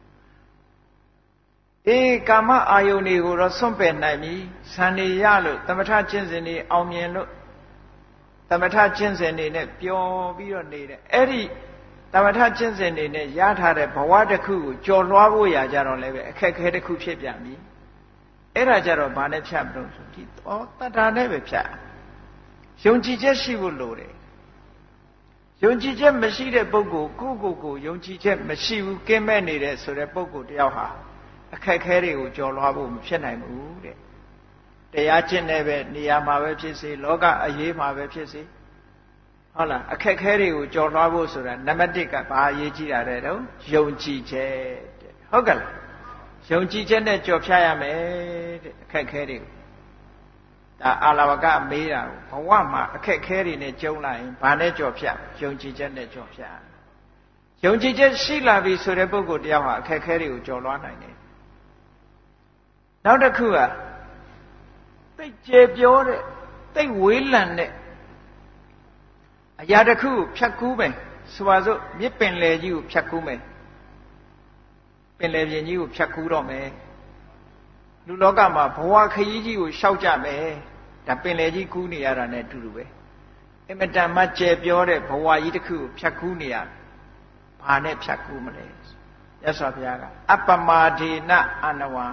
အေးကာမအာယုန်တွေကိုတော့စွန့်ပယ်နိုင်ပြီဇန်နေရလို့သမထကျင့်စဉ်တွေအောင်မြင်လို့သမထကျင့်စဉ်တွေနဲ့ပျော်ပြီးတော့နေတယ်အဲ့ဒီသမထကျင့်စဉ်တွေနဲ့ရထားတဲ့ဘဝတစ်ခုကိုကြော်လွှားဖို့ရာကြတော့လည်းပဲအခက်အခဲတစ်ခုဖြစ်ပြန်ပြီအဲ့ဒါကြတော့ဘာနဲ့ဖြတ်မလို့ဆိုဒီတတ္တာနဲ့ပဲဖြတ်ယုံကြည်ချက်ရှိဖို့လိုတယ်ယုံကြည်ချက်မရှိတဲ့ပုဂ္ဂိုလ်ကိုယုံကြည်ချက်မရှိဘူးကင်းမဲ့နေတဲ့ဆိုတဲ့ပုဂ္ဂိုလ်တယောက်ဟာအခက်အခဲတွေကိုကြော်လွှားဖို့မဖြစ်နိုင်ဘူးတဲ့တရားကျင့်တဲ့ပဲနေရာမှာပဲဖြစ်စေလောကအရေးမှာပဲဖြစ်စေဟုတ်လားအခက်အခဲတွေကိုကြော်လွှားဖို့ဆိုတာနံပါတ်1ကဘာအရေးကြီးတာလဲတော့ယုံကြည်ချက်တဲ့ဟုတ်ကဲ့လားယုံကြည်ချက်နဲ့ကြော်ဖြတ်ရမယ်တဲ့အခက်အခဲတွေကိုဒါအာလဝကမေးတာကိုဘဝမှာအခက်အခဲတွေနဲ့ကြုံလာရင်ဘာနဲ့ကြော်ဖြတ်ယုံကြည်ချက်နဲ့ကြော်ဖြတ်ယုံကြည်ချက်ရှိလာပြီဆိုတဲ့ပုဂ္ဂိုလ်တယောက်ဟာအခက်အခဲတွေကိုကြော်လွှားနိုင်တယ်နောက်တစ်ခုကသိကျေပြောတဲ့သိဝေးလံတဲ့အရာတစ်ခုကိုဖြတ်ကူးမယ်ဆိုပါစို့မြစ်ပင်လယ်ကြီးကိုဖြတ်ကူးမယ်ပင်လယ်ပြင်ကြီးကိုဖြတ်ကူးတော့မယ်လူလောကမှာဘဝခရီးကြီးကိုရှောက်ကြမယ်ဒါပင်လယ်ကြီးကူးနေရတာနဲ့အတူတူပဲအင်မတန်မှကျေပြောတဲ့ဘဝကြီးတစ်ခုကိုဖြတ်ကူးနေရဘာနဲ့ဖြတ်ကူးမလဲရသော်ဘုရားကအပမာဒေနအနဝံ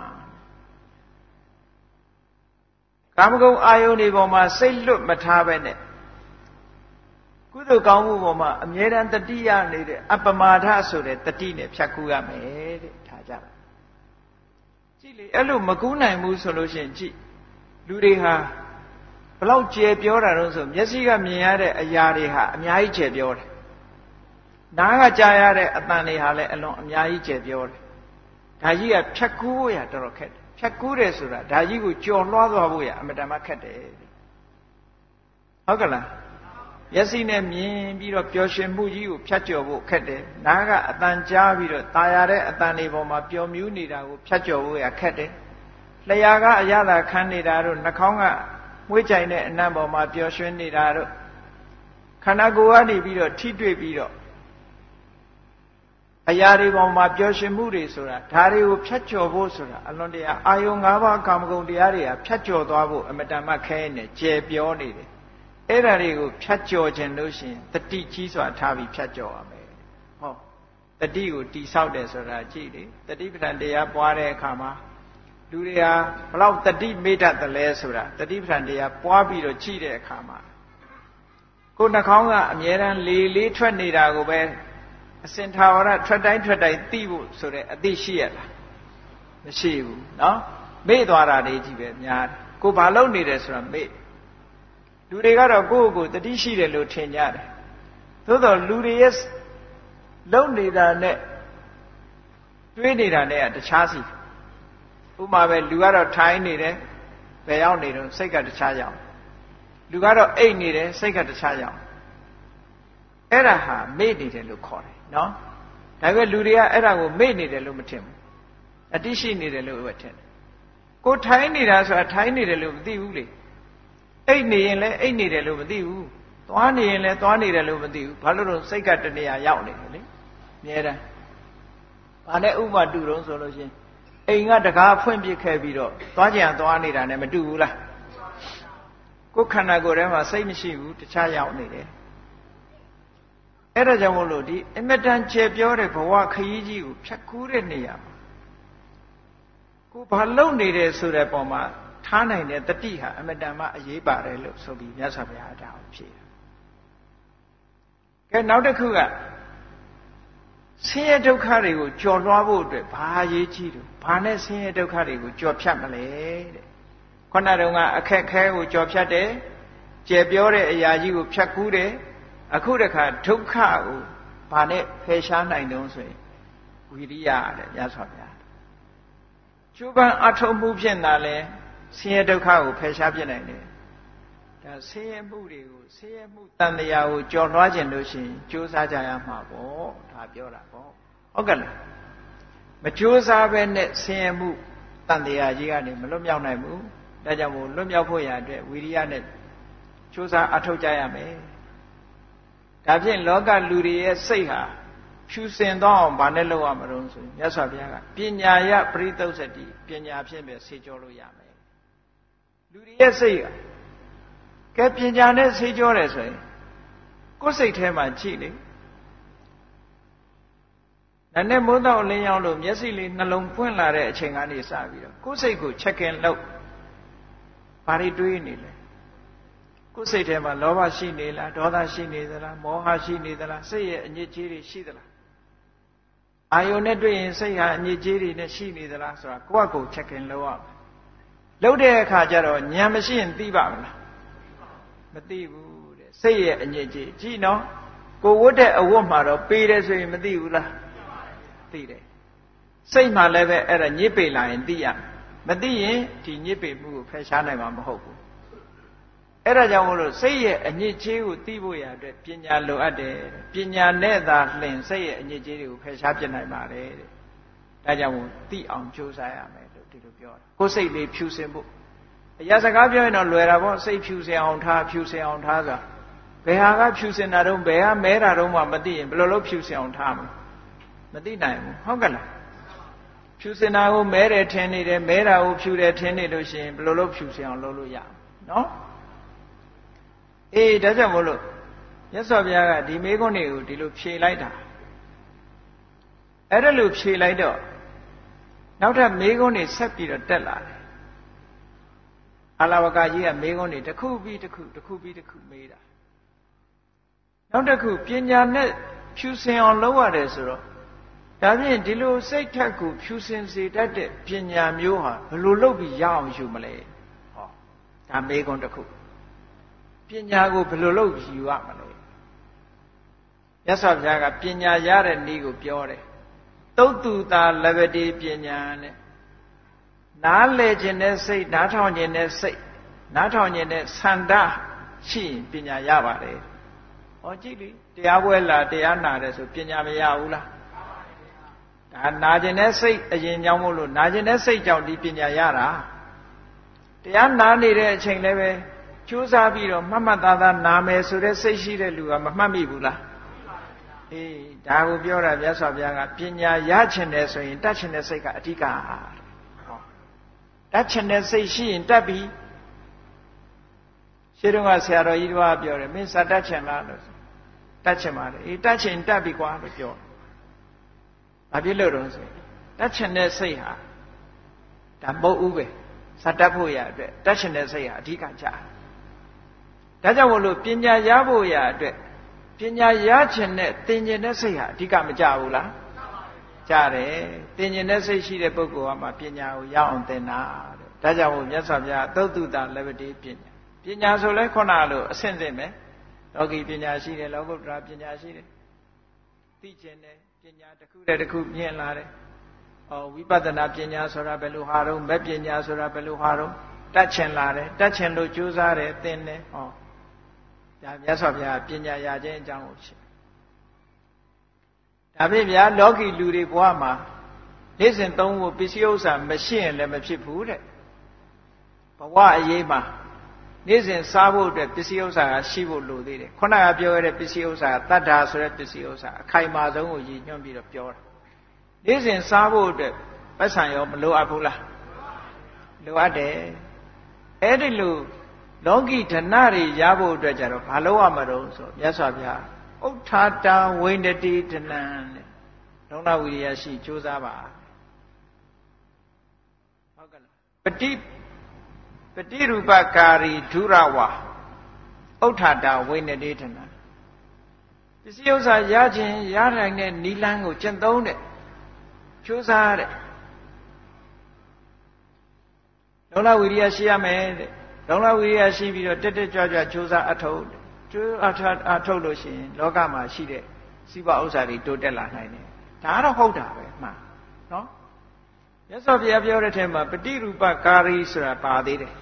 ကာမဂုဏ်အာယုန်ဒီပေါ်မှာစိတ်လွတ်မထားပဲနဲ့ကုသိုလ်ကောင်းမှုပေါ်မှာအမြဲတမ်းတတိယနေတဲ့အပမာဒဆိုတဲ့တတိနဲ့ဖြတ်ကူးရမယ်တဲ့ထားကြပါကြည့်လေအဲ့လိုမကူးနိုင်ဘူးဆိုလို့ရှိရင်ကြည့်လူတွေဟာဘလောက်ကျယ်ပြောတာတော့ဆိုမျက်စိကမြင်ရတဲ့အရာတွေဟာအများကြီးကျယ်ပြောတယ်နားကကြားရတဲ့အသံတွေဟာလည်းအလွန်အများကြီးကျယ်ပြောတယ်ဒါကြီးကဖြတ်ကူးဖို့ရတော်တော်ခက်တယ်ဖြတ်ကူးတယ်ဆိုတာဒါကြီးကိုကြော်လွှားသွားဖို့ရအမတန်မှခက်တယ်ဟုတ်ကလားမျက်စိနဲ့မြင်ပြီးတော့ပျော်ရွှင်မှုကြီးကိုဖြတ်ကျော်ဖို့ခက်တယ်နားကအတန်ကြားပြီးတော့ตาရတဲ့အတန်တွေပေါ်မှာပျော်မြူးနေတာကိုဖြတ်ကျော်ဖို့ရခက်တယ်လျှာကအရသာခံနေတာတို့နှာခေါင်းကမွေးကြိုင်တဲ့အနံ့ပေါ်မှာပျော်ရွှင်နေတာတို့ခန္ဓာကိုယ်ကနေပြီးတော့ထိတွေ့ပြီးတော့အရာတွေပေါ်မှာပျော်ရွှင်မှုတွေဆိုတာဒါတွေကိုဖြတ်ကျော်ဖို့ဆိုတာအလွန်တရာအာယုံ၅ပါးကာမဂုဏ်တရားတွေကဖြတ်ကျော်သွားဖို့အမတန်မှခဲနေကျယ်ပြောနေတယ်အဲ့ဒါတွေကိုဖြတ်ကျော်ခြင်းလို့ရှိရင်တတိကြီးစွာထားပြီးဖြတ်ကျော်ရမယ်ဟောတတိကိုတိဆောက်တယ်ဆိုတာကြည့်လေတတိပဋ္ဌာန်တရားပွားတဲ့အခါမှာလူတွေဟာဘလောက်တတိမေတ္တတလဲဆိုတာတတိပဋ္ဌာန်တရားပွားပြီးတော့ကြည့်တဲ့အခါမှာကိုနှာခေါင်းကအမြဲတမ်းလေးထွက်နေတာကိုပဲအစင်ထာဝရထွက်တိုင်းသိဖို့ဆိုတဲ့အသိရှိရလားမရှိဘူးနော်မေ့သွားတာတွေကြီးပဲများတယ်ကိုဘာလုပ်နေတယ်ဆိုတာမေ့လူတွေကတော့ကိုယ့်ကိုယ်တတိရှိတယ်လို့ထင်ကြတယ်သို့တော့လူတွေရဲ့လုပ်နေတာနဲ့တွေးနေတာနဲ့တခြားစီဥပမာပဲလူကတော့ထိုင်နေတယ်ဘယ်ရောက်နေတော့စိတ်ကတခြားရောက်လူကတော့အိတ်နေတယ်စိတ်ကတခြားရောက်အဲ့ဒါဟာမေ့နေတယ်လို့ခေါ်တယ်နော်ဒါပေမဲ့လူတွေကအဲ့ဒါကိုမေ့နေတယ်လို့မထင်ဘူးအတိရှိနေတယ်လို့ပဲထင်တယ်ကိုထိုင်နေတာဆိုတာထိုင်နေတယ်လို့မသိဘူးလေအိတ်နေရင်လည်းအိတ်နေတယ်လို့မသိဘူးသွားနေရင်လည်းသွားနေတယ်လို့မသိဘူးဘာလို့လဲစိတ်ကတနေရာရောက်နေတယ်လေအများတန်းဘာနဲ့ဥပမာတူတော့ဆိုလို့ချင်းအိမ်ကတကားဖွင့်ပစ်ခဲ့ပြီးတော့သွားကြံသွားနေတာနဲ့မတူဘူးလားကိုယ်ခန္ဓာကိုယ်ထဲမှာစိတ်မရှိဘူးတခြားရောက်နေတယ်အဲ့ဒါကြောင့်မို့လို့ဒီအမတန်ကျေပြောတဲ့ဘဝခရီးကြီးကိုဖြတ်ကူးတဲ့နေရာမှာကိုဘာလုပ်နေတယ်ဆိုတဲ့ပုံမှာထားနိုင်တဲ့တတိဟာအမတန်မှအရေးပါတယ်လို့ဆိုပြီးမြတ်စွာဘုရားဒါကိုဖြေတယ်ကဲနောက်တစ်ခုကဆင်းရဲဒုက္ခတွေကိုကျော်လွှားဖို့အတွက်ဘာအရေးကြီးတယ်ဘာနဲ့ဆင်းရဲဒုက္ခတွေကိုကျော်ဖြတ်မလဲတဲ့ခုနတုန်းကအခက်ခဲကိုကျော်ဖြတ်တယ်ကျေပြောတဲ့အရာကြီးကိုဖြတ်ကူးတယ်အခုတခါဒုက္ခကိုဘာနဲ့ဖယ်ရှားနိုင်တုံးဆိုရင်ဝိရိယတဲ့မြတ်စွာဘုရားကျိုးပန်းအထုံးမှုဖြင့်သာလဲဆင်းရဲဒုက္ခကိုဖယ်ရှားပြနိုင်တယ်ဒါဆင်းရဲမှုတွေကိုဆင်းရဲမှုတန်တရားကိုကျော်လွှားခြင်းလို့ရှိရင်ကြိုးစားကြရမှာပေါ့ဒါပြောတာပေါ့ဟုတ်ကဲ့လားမကြိုးစားဘဲနဲ့ဆင်းရဲမှုတန်တရားကြီးကနေမလွတ်မြောက်နိုင်ဘူးဒါကြောင့်မို့လွတ်မြောက်ဖို့ရအတွက်ဝိရိယနဲ့ကြိုးစားအထောက်ကြရမယ်ဒါဖြင့်လောကလူတွေရဲ့စိတ်ဟာဖြူစင်သွားအောင်ဘာနဲ့လုပ်ရမလို့ဆိုရင်မြတ်စွာဘုရားကပညာယပရိသုတ်စတိပညာဖြင့်ပဲဆေးကြောလို့ရမယ်လူတွေရဲ့စိတ်ကကဲပညာနဲ့ဆေးကြောတယ်ဆိုရင်ကိုယ်စိတ်ထဲမှာကြည့်လေနာနဲ့မိုးတော့လင်းရောက်လို့မျက်စိလေးနှလုံးပွင့်လာတဲ့အချိန်ကနေစပြီးတော့ကိုယ်စိတ်ကိုချက်ကင်လုပ်ဘာတွေတွေးနေလဲကိုယ်စိတ်ထဲမှာလောဘရှိနေလားဒေါသရှိနေသလားမောဟရှိနေသလားစိတ်ရဲ့အညစ်အကြေးတွေရှိသလားအာယုန်နဲ့တွေ့ရင်စိတ်ဟာအညစ်အကြေးတွေနဲ့ရှိနေသလားဆိုတာကိုယ့်အကိုချက်ကင်လုပ်ရမယ်လုပ်တဲ့အခါကျတော့ဉာဏ်မရှိရင်သိပါမလားမသိဘူးတဲ့စိတ်ရဲ့အညစ်အကြေးကြည့်နော်ကိုဝတ်တဲ့အဝတ်မှာတော့ပေးတယ်ဆိုရင်မသိဘူးလားသိတယ်စိတ်မှလည်းပဲအဲ့ဒါညစ်ပေလာရင်သိရမသိရင်ဒီညစ်ပေမှုကိုဖယ်ရှားနိုင်မှာမဟုတ်ဘူးအဲ့ဒါကြောင့်မို့လို့စိတ်ရဲ့အညစ်အကြေးကိုသိဖို့ရအတွက်ပညာလိုအပ်တယ်ပညာနဲ့သာလျှင်စိတ်ရဲ့အညစ်အကြေးတွေကိုဖယ်ရှားပြနိုင်ပါတယ်တဲ့ဒါကြောင့်မို့သိအောင်ကြိုးစားရမယ်လို့ဒီလိုပြောတာကိုယ်စိတ်လေးဖြူစင်ဖို့အရာစကားပြောရင်တော့လွယ်တာပေါ့စိတ်ဖြူစင်အောင်ထားဖြူစင်အောင်ထားဆိုတာဘယ်ဟာကဖြူစင်တာတော့ဘယ်ဟာမဲတာတော့မှမသိရင်ဘယ်လိုလုပ်ဖြူစင်အောင်ထားမလဲမသိနိုင်ဘူးဟုတ်ကဲ့လားဖြူစင်တာကိုမဲတယ်ထင်နေတယ်မဲတာကိုဖြူတယ်ထင်နေလို့ရှိရင်ဘယ်လိုလုပ်ဖြူစင်အောင်လုပ်လို့ရနော်အေးဒါကြောင့်မို့လို့မြတ်စွာဘုရားကဒီမေခွန်းတွေကိုဒီလိုဖြေလိုက်တာအဲ့ဒါလို့ဖြေလိုက်တော့နောက်ထပ်မေခွန်းတွေဆက်ပြီးတော့တက်လာတယ်အာလဝကကြီးကမေခွန်းတွေတစ်ခုပြီးတစ်ခုမေးတာနောက်တစ်ခုပညာနဲ့ဖြူစင်အောင်လုပ်ရတယ်ဆိုတော့ဒါဖြင့်ဒီလိုစိတ်ထက်ကိုဖြူစင်စေတတ်တဲ့ပညာမျိုးဟာဘယ်လိုလုပ်ပြီးရအောင်ယူမလဲဟောဒါမေခွန်းတစ်ခုပညာကိုဘယ်လိုလုပ်ယူရမလဲမြတ်စွာဘုရားကပညာရတဲ့နည်းကိုပြောတယ်သုတ်တူတာလဘတိပညာနဲ့နားလေခြင်းနဲ့စိတ်နားထောင်ခြင်းနဲ့စိတ်နားထောင်ခြင်းနဲ့ဆန္ဒရှိရင်ပညာရပါတယ်ဟောကြည့်လေတရားပွဲလာတရားနာတယ်ဆိုပညာမရဘူးလားဒါနာခြင်းနဲ့စိတ်အရင်ကြောင့်မို့လို့နာခြင်းနဲ့စိတ်ကြောင့်ဒီပညာရတာတရားနာနေတဲ့အချိန်လည်းပဲကြိုးစားပြီးတော့မှတ်မှတ်သားသားနာမယ်ဆိုတဲ့စိတ်ရှိတဲ့လူကမမှတ်မိဘူးလားအေးဒါကိုပြောတာမြတ်စွာဘုရားကပညာရချင်တယ်ဆိုရင်တတ်ချင်တဲ့စိတ်ကအဓိကဟောတတ်ချင်တဲ့စိတ်ရှိရင်တတ်ပြီရှင်းတော့ကဆရာတော်ကြီးတို့ကပြောတယ်မင်းစာတတ်ချင်လားလို့တတ်ချင်ပါလေအေးတတ်ချင်တတ်ပြီကွာလို့ပြောဘာဖြစ်လို့တော့ဆိုတတ်ချင်တဲ့စိတ်ဟာဒါမဟုတ်ဘူးပဲစာတတ်ဖို့ရအတွက်တတ်ချင်တဲ့စိတ်ဟာအဓိကကြတယ်ဒါကြောင့်မို့လို့ပညာရဖို့ရအတွက်ပညာရခြင်းနဲ့သင်ခြင်းတဲ့စိတ်ဟာအဓိကမကြဘူးလားကြတယ်သင်ခြင်းတဲ့စိတ်ရှိတဲ့ပုဂ္ဂိုလ်ကမှပညာကိုရအောင်သင်တာတဲ့ဒါကြောင့်မို့မြတ်စွာဘုရားသုတ္တုတလဗ္ဗတိပညာပညာဆိုလဲခုနလိုအဆင့်ဆင့်ပဲလောကီပညာရှိတယ်လောကုတ္တရာပညာရှိတယ်သိခြင်းနဲ့ပညာတစ်ခုတည်းတစ်ခုမြင်လာတယ်ဝိပဿနာပညာဆိုတာဘယ်လိုဟာတော့မဲ့ပညာဆိုတာဘယ်လိုဟာတော့တတ်ချင်လာတယ်တတ်ချင်လို့ကြိုးစားတယ်သင်တယ်ဒါမြတ်စွာဘုရားပညာရခြင်းအကြောင်းကိုရှင်းဒါဖြင့်ဗျာလောကီလူတွေဘဝမှာနေ့စဉ်သုံးဖို့ပစ္စည်းဥစ္စာမရှိရင်လည်းမဖြစ်ဘူးတဲ့ဘဝအရေးမှာနေ့စဉ်စားဖို့အတွက်ပစ္စည်းဥစ္စာကရှိဖို့လိုသေးတယ်ခုနကပြောရတဲ့ပစ္စည်းဥစ္စာကတတ္ထာဆိုတဲ့ပစ္စည်းဥစ္စာအခိုင်အမာဆုံးကိုရည်ညွှန်းပြီးတော့ပြောတာနေ့စဉ်စားဖို့အတွက်ပတ်စံရောမလိုအပ်ဘူးလားလိုအပ်တယ်အဲ့ဒီလိုလောကီဓနတွေရဖို့အတွက်ကြတော့ဘာလို့ရမှာတော့ဆိုမြတ်စွာဘုရားဥဋ္ဌာတာဝိန္ဒတိဓနံတဲ့လုံလဝိရိယရှိကြိုးစားပါဟုတ်ကဲ့လားပฏิရူပကာရီဒုရဝါဥဋ္ဌာတာဝိန္ဒတိဓနံပစ္စည်းဥစ္စာရခြင်းရနိုင်တဲ့နိလန်းကိုကျင့်သုံးတဲ့ကြိုးစားတဲ့လုံလဝိရိယရှိရမယ်တဲ့လုံလဝိရိယရှိပြီးတော့တက်တက်ကြွကြွကြိုးစားအထုတ်ကြိုးအထုတ်လို့ရှိရင်လောကမှာရှိတဲ့စိပဥစ္စာတွေတိုးတက်လာနိုင်တယ်ဒါကတော့ဟုတ်တာပဲမှန်နော်မြတ်စွာဘုရားပြောတဲ့ထဲမှာပฏิရူပကာရီဆိုတာပါသေးတယ်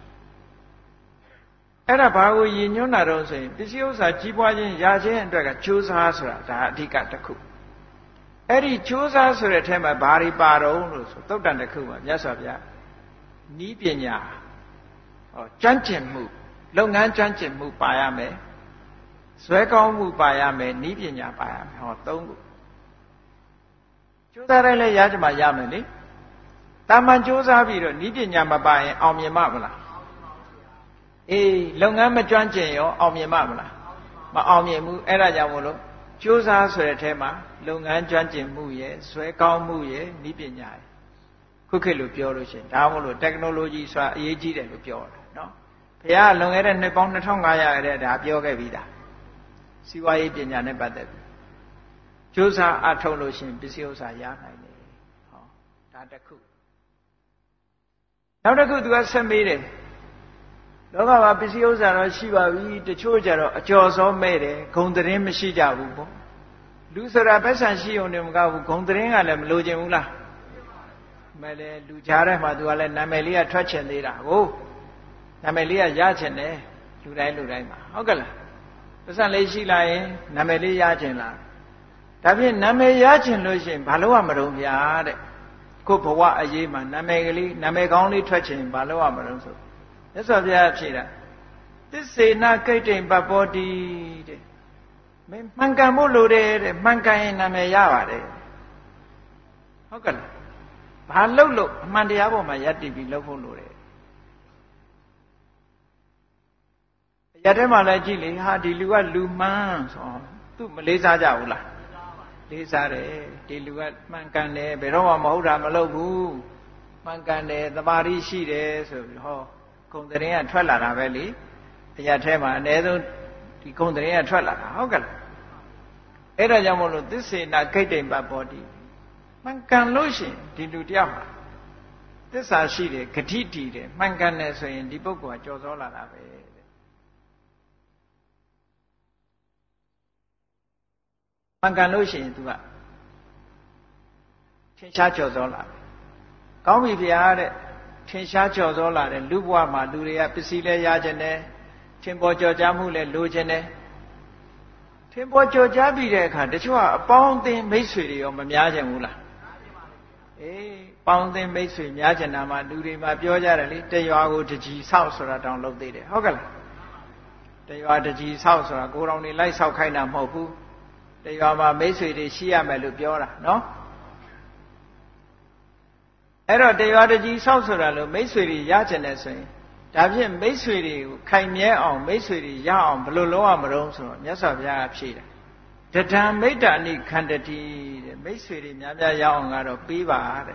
အဲ့ဒါဘာကိုရည်ညွှန်းတာတော့ဆိုရင်ပစ္စည်းဥစ္စာကြီးပွားခြင်းရခြင်းအတွက်ကကြိုးစားဆိုတာဒါအဓိကတစ်ခုအဲ့ဒီကြိုးစားဆိုတဲ့ထဲမှာဘာတွေပါတော့လို့ဆိုသုတ်တန်တစ်ခုမှာမြတ်စွာဘုရားနီးပညာကျွမ်းကျင်မှုလုပ်ငန်းကျွမ်းကျင်မှုပါရမယ်ဇွဲကောင်းမှုပါရမယ်နီးပညာပါရမယ်သုံးခုကြိုးစားတိုင်းလည်းရကြမှာရမယ်လေတာမန်ကြိုးစားပြီးတော့နီးပညာမပါရင်အောင်မြင်မှာမလားအေးလုပ်ငန်းမကျွမ်းကျင်ရောအောင်မြင်မှာမလားမအောင်မြင်ဘူးအဲ့ဒါကြောင့်မို့လို့ကြိုးစားဆိုတဲ့ထဲမှာလုပ်ငန်းကျွမ်းကျင်မှုရဲ့ဇွဲကောင်းမှုရဲ့နီးပညာရဲ့ခုခေတ်လိုပြောလို့ရှိရင်ဒါမှမဟုတ် technology ဆိုတာအရေးကြီးတယ်လို့ပြောတာနော်ဘုရားလွန်ခဲ့တဲ့နှစ်ပေါင်း2500ရဲ့ဒါပြောခဲ့ပြီးသားစီးပွားရေးပညာနဲ့ပတ်သက်ပြီးကြိုးစားအထောက်လို့ရှိရင်ပစ္စည်းဥစ္စာရနိုင်တယ်ဒါတစ်ခုနောက်တစ်ခုသူကဆက်မေးတယ်လောကမှာပစ္စည်းဥစ္စာတော့ရှိပါပြီတချို့ကြတော့အကျော်စောမဲ့တယ်ဂုံသတင်းမရှိကြဘူးပေါ့လူဆိုတာပတ်စံရှိုံနဲ့မကဘူးဂုံသတင်းကလည်းမလိုချင်ဘူးလားမဲ့လေလူကြားထဲမှာသူကလည်းနာမည်လေးကထွက်ချင်သေးတာဟုတ်နာမည်လေးကရချင်တယ်လူတိုင်းမှာဟုတ်ကဲ့လားပတ်စံလေးရှိလာရင်နာမည်လေးရချင်လားဒါဖြင့်နာမည်ရချင်လို့ရှိရင်ဘာလို့ရမလို့ဗျာတဲ့ကိုဘဝအရေးမှာနာမည်ကလေးနာမည်ကောင်းလေးထွက်ချင်ဘာလို့ရမလို့ဆိုမြတ်စွာဘုရားဖြေတာသစ္စေနကိဋ္တိပပ္ပောတိတဲ့မင်းမှန်ကန်ဖို့လိုတယ်တဲ့မှန်ကန်ရင်နာမည်ရပါတယ်ဟုတ်ကဲ့လားဘာလို့အမှန်တရားပေါ်မှာယက်တည်ပြီးလုပ်ဖို့လိုတယ်ရတဲ့မှာလည်းကြည့်လေဟာဒီလူကလူမှန်းဆိုသူမလေးစားကြဘူးလားလေးစားတယ်ဒီလူကမှန်ကန်တယ်ဘယ်တော့မှမဟုတ်တာမလုပ်ဘူးမှန်ကန်တယ်သမာဓိရှိတယ်ဆိုပြီးဟောဂုံသတင်းကထွက်လာတာပဲလေအရာထဲမှာအ ਨੇ ဆုံးဒီဂုံသတင်းကထွက်လာတာဟုတ်ကဲ့လားအဲ့ဒါကြောင့်မို့လို့သစ္စေနာဂိတ္တိပပ္ပောတိမှန်ကန်လို့ရှိရင်ဒီလူတယောက်ဟာသစ္စာရှိတယ်ဂတိတည်တယ်မှန်ကန်တယ်ဆိုရင်ဒီပုဂ္ဂိုလ်ကကြော်စောလာတာပဲမှန်ကန်လို့ရှိရင် तू ကထင်ရှားကြော်စောလာတယ်ကောင်းပြီဗျာတဲ့ထင်ရှားကြော်စောလာတယ်လူဘဝမှာလူတွေကပစ္စည်းလဲရခြင်းတယ်ထင်ပေါ်ကြော်ကြားမှုလဲလိုခြင်းတယ်ထင်ပေါ်ကြော်ကြားပြီးတဲ့အခါတချို့ကအပေါင်းအသင်းမိတ်ဆွေတွေရောမများကြဘူးလားအေးပေါင်းအသင်းမိတ်ဆွေများကြတာမှလူတွေမှာပြောကြတယ်လေတရွာကိုတကြီးဆောက်ဆိုတာတောင်လုပ်သေးတယ်ဟုတ်ကဲ့လားတရွာတကြီးဆောက်ဆိုတာကိုယ်တော်နေလိုက်ဆောက်ခိုင်းတာမဟုတ်ဘူးတရွာမှာမိတ်ဆွေတွေရှိရမယ်လို့ပြောတာနော်အဲ့တော့တရွာတကြီးဆောက်ဆိုတာလို့မိတ်ဆွေတွေရကြတယ်ဆိုရင်ဒါဖြင့်မိတ်ဆွေတွေကိုခိုင်မြဲအောင်မိတ်ဆွေတွေရအောင်ဘယ်လိုလုပ်ရမလို့ဆိုတော့မြတ်စွာဘုရားကဖြေတာတထံမိတ္တာနိခန္တတိတဲ့မိတ်ဆွေတွေများများရအောင်ကတော့ပေးပါတဲ့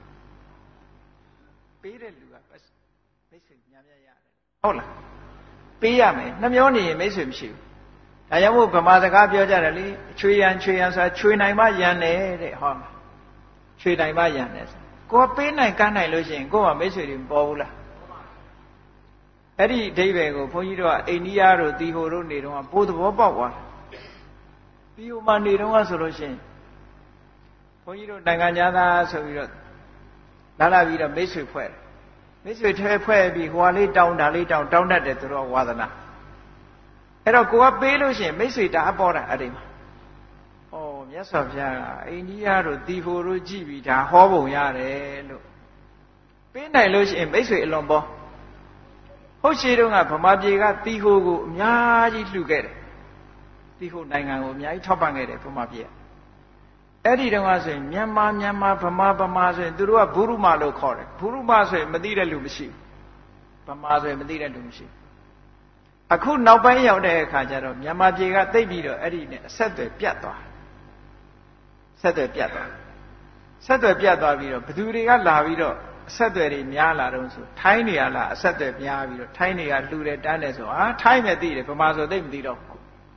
ပေးတဲ့လူကမိတ်ဆွေများများရတယ်ဟုတ်လားပေးရမယ်နှမျောနေရင်မိတ်ဆွေမရှိဘူးဒါကြောင့်မို့ဗမာစကားပြောကြတယ်လေချွေရန်ဆိုတာချွေနိုင်မှရန်တယ်တဲ့ဟောချွေနိုင်မှရန်တယ်ကိုကပေးနိုင်ကမ်းနိုင်လို့ရှိရင်ကိုကမိတ်ဆွေတွေမပေါ်ဘူးလားအဲ့ဒီအဓိပ္ပာယ်ကိုဘုန်းကြီးတို့ကအိန္ဒိယတို့တီဟိုတို့နေတော့ပိုးသဘောပေါက်သွားတီဟိုမှာနေတော့ဆိုလို့ရှိရင်ဘုန်းကြီးတို့နိုင်ငံသားဆိုပြီးတော့လာပြီးတော့မိတ်ဆွေဖွဲ့မိတ်ဆွေဖွဲ့ပြီးဟိုဟာလေးတောင်းဒါလေးတောင်းတတ်တယ်သူတို့ဝါသနာအဲ့တော့ကိုကပေးလို့ရှိရင်မိတ်ဆွေတအားပေါ်တာအဲ့ဒီမှာဩမြတ်စွာဘုရားကအိန္ဒိယတို့တီဟိုတို့ကြည့်ပြီးဒါဟောပုံရတယ်လို့ပေးနိုင်လို့ရှိရင်မိတ်ဆွေအလွန်ပေါ်ဟုတ်ရှိတော့ကဗမာပြည်ကတီဟိုကိုအများကြီးလှူခဲ့တယ်တီဟိုနိုင်ငံကိုအများကြီးထောက်ပံ့ခဲ့တယ်ဗမာပြည်ကအဲ့ဒီတုန်းကဆိုရင်မြန်မာဗမာဆိုရင်သူတို့ကဘုရုမာလို့ခေါ်တယ်ဘုရုမာဆိုရင်မသိတဲ့လူမရှိဘူးဗမာဆိုရင်မသိတဲ့လူမရှိဘူးအခုနောက်ပိုင်းရောက်တဲ့အခါကျတော့မြန်မာပြည်ကသိပြီးတော့အဲ့ဒီနဲ့အဆက်အသွယ်ပြတ်သွားဆက်သွယ်ပြတ်သွားပြီးတော့ဘသူတွေကလာပြီးတော့အဆက်အသွယ်တွေများလာတော့ဆိုထိုင်းနေရလားအဆက်အသွယ်များပြီးတော့ထိုင်းတွေကလှူတယ်တန်းတယ်ဆိုထိုင်းမဲ့သိတယ်ဗမာဆိုသိမသိတော့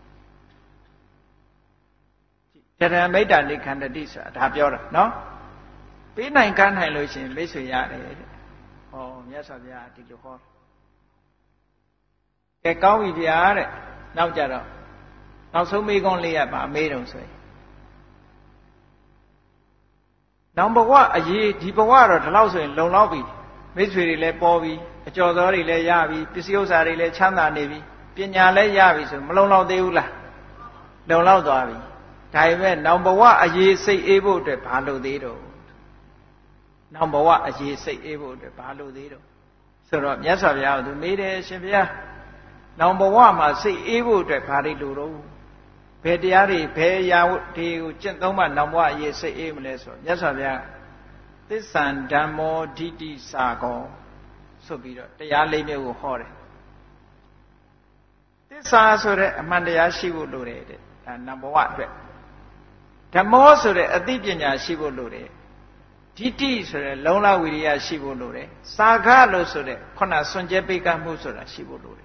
တရံမိတ္တာနိခန္တတိဆိုတာဒါပြောတာနော်ပေးနိုင်ကမ်းနိုင်လို့ရှိရင်မိတ်ဆွေရတယ်တဲ့ဟောမြတ်စွာဘုရားဒီလိုဟောကဲကောင်းပြီဗျာတဲ့နောက်ကြတော့နောက်ဆုံးမေးခွန်းလေးရပါမေးတော့ဆိုရင်နောင်ဘဝအရေးဒီဘဝတော့ဒီလောက်ဆိုရင်လုံလောက်ပြီမိတ်ဆွေတွေလည်းပေါ်ပြီအကျော်စောတွေလည်းရပြီပစ္စည်းဥစ္စာတွေလည်းချမ်းသာနေပြီပညာလည်းရပြီဆိုမလုံလောက်သေးဘူးလားလုံလောက်သွားပြီဒါပေမဲ့နောင်ဘဝအရေးစိတ်အေးဖို့အတွက်ဘာလို့သေးတော့နောင်ဘဝအရေးစိတ်အေးဖို့အတွက်ဘာလို့သေးတော့ဆိုတော့မြတ်စွာဘုရားကသူမေးတယ်ရှင်ဘုရားနောင်ဘဝမှာစိတ်အေးဖို့အတွက်ဘာတွေလိုတော့ဘယ်တရားတွေဘယ်ရာတွေကိုကျင့်သုံးမှနောင်ဘဝအရေးစိတ်အေးမလဲဆိုတော့မြတ်စွာဘုရားသစ္ဆံဓမ္မောဒိဋ္ဌိစာကောဆိုပြီးတော့တရားလေးမျိုးကိုဟောတယ်သစ္စာဆိုတဲ့အမှန်တရားရှိဖို့လိုတယ်တဲ့ဒါနောင်ဘဝအတွက်ဓမ္မောဆိုတဲ့အသိပညာရှိဖို့လိုတယ်ဒိဋ္ဌိဆိုတဲ့လုံလဝိရိယရှိဖို့လိုတယ်စာခလို့ဆိုတဲ့ခုနစွန့်ကြဲပိတ်ကမှုဆိုတာရှိဖို့လိုတယ်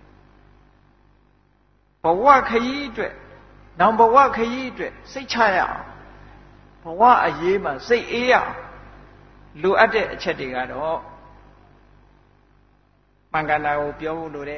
ဘဝခရီးအတွက်နောင်ဘဝခရီးအတွက်စိတ်ချရအောင်ဘဝအရေးမှာစိတ်အေးရအောင်လိုအပ်တဲ့အချက်တွေကတော့မင်္ဂလာကိုပြောဖို့လိုတယ်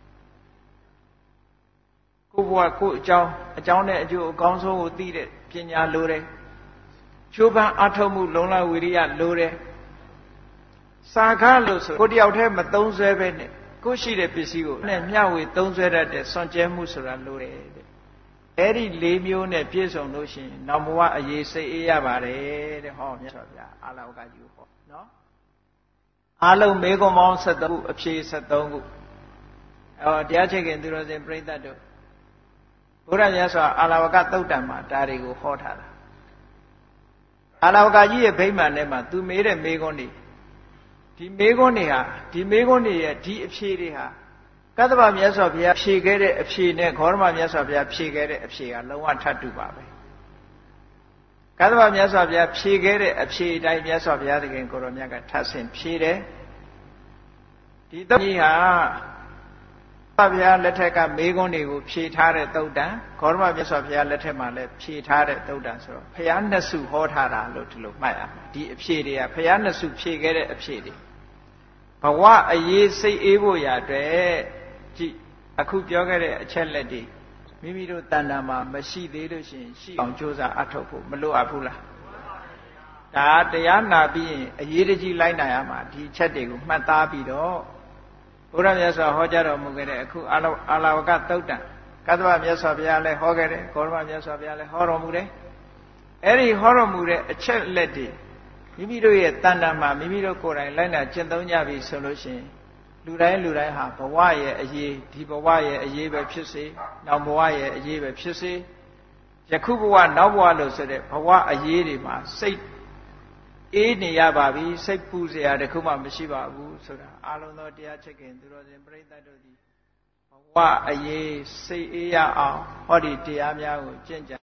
ကိုယ့်ဘဝကိုယ့်အကြောင်းနဲ့အကျိုးအကောင်းဆုံးကိုသိတဲ့ပညာလိုတယ်ချိုးပန်းအထောက်မှုလုံလဝိရိယလိုတယ်စာခလို့ဆိုကိုတယောက်တည်းမသုံးဆွဲပဲနဲ့ကိုရှိတဲ့ပစ္စည်းကိုနဲ့မျှဝေသုံးဆွဲတတ်တဲ့စွန့်ကြဲမှုဆိုတာလိုတယ်တဲ့အဲ့ဒီ၄မျိုးနဲ့ပြည့်စုံလို့ရှိရင်နောင်ဘဝအရေးစိတ်အေးရပါတယ်တဲ့ဟောမြတ်စွာဘုရားအာလောကကြီးကိုဟောနော်အားလုံးမေကွန်ပေါင်း73ခုအဖြေ73ခုတရားချခင်သူတော်စင်ပြိဿတ်တို့ဘုရားမြတ်စွာအာလဝကသုတ်တံမှာဒါတွေကိုဟောထားတာအာလဝကကြီးရဲ့ဗိမာန်ထဲမှာသူမေးတဲ့မေးခွန်းတွေဒီမေးခွန်းတွေရဲ့ဒီအဖြေတွေဟာကတ္တဗမြတ်စွာဘုရားဖြေခဲ့တဲ့အဖြေနဲ့ဂေါရမမြတ်စွာဘုရားဖြေခဲ့တဲ့အဖြေကလုံးဝထပ်တူပါပဲကတ္တဗမြတ်စွာဘုရားဖြေခဲ့တဲ့အဖြေအတိုင်းမြတ်စွာဘုရားသခင်ကိုရောမြတ်ကထပ်ဆင့်ဖြေတယ်ဒီသုတ်ကြီးဟာဘုရားလက်ထက်ကမေးခွန်းတွေကိုဖြေထားတဲ့သုတ်တံဂေါရမမြတ်စွာဘုရားလက်ထက်မှာလည်းဖြေထားတဲ့သုတ်တံဆိုတော့ဘုရားနှစ်စုဟောထားတာလို့ဒီလိုမှတ်ရမယ်ဒီအဖြေတွေကဘုရားနှစ်စုဖြေခဲ့တဲ့အဖြေတွေဘဝအရေးစိတ်အေးဖို့ရအတွက်ကြည့်အခုပြောခဲ့တဲ့အချက်လက်တွေမိမိတို့တဏ္ဍာမှာမရှိသေးလို့ရှိရင်ရှိအောင်ကြိုးစားအထောက်ဖို့မလိုအပ်ဘူးလားဒါတရားနာပြီးရင်အရေးတကြီးလိုက်နိုင်ရမှာဒီချက်တွေကိုမှတ်သားပြီးတော့ဘုရားမြတ်စွာဟောကြားတော်မူခဲ့တဲ့အခုအာလဝကသုတ်တံကတ္တဗမြတ်စွာဘုရားလည်းဟောခဲ့တယ်ဂေါရမမြတ်စွာဘုရားလည်းဟောတော်မူတယ်အဲ့ဒီဟောတော်မူတဲ့အချက်လက်တွေမိမိတို့ရဲ့တဏ္ဍာမှာမိမိတို့ကိုယ်တိုင်လိုက်နာကျင့်သုံးကြပြီဆိုလို့ရှိရင်လူတိုင်းဟာဘဝရဲ့အရေးဒီဘဝရဲ့အရေးပဲဖြစ်စေနောက်ဘဝရဲ့အရေးပဲဖြစ်စေယခုဘဝနောက်ဘဝလို့ဆိုတဲ့ဘဝအရေးတွေမှာစိတ်အေးနေရပါပြီစိတ်ပူစရာတခုမှမရှိပါဘူးဆိုတာအာလုံးသောတရားချက်ခင်သူတော်စင်ပြိဿတ်တို့သည်ဘဝအရေးစိတ်အေးရအောင်ဟောဒီတရားများကိုကျင့်ကြံ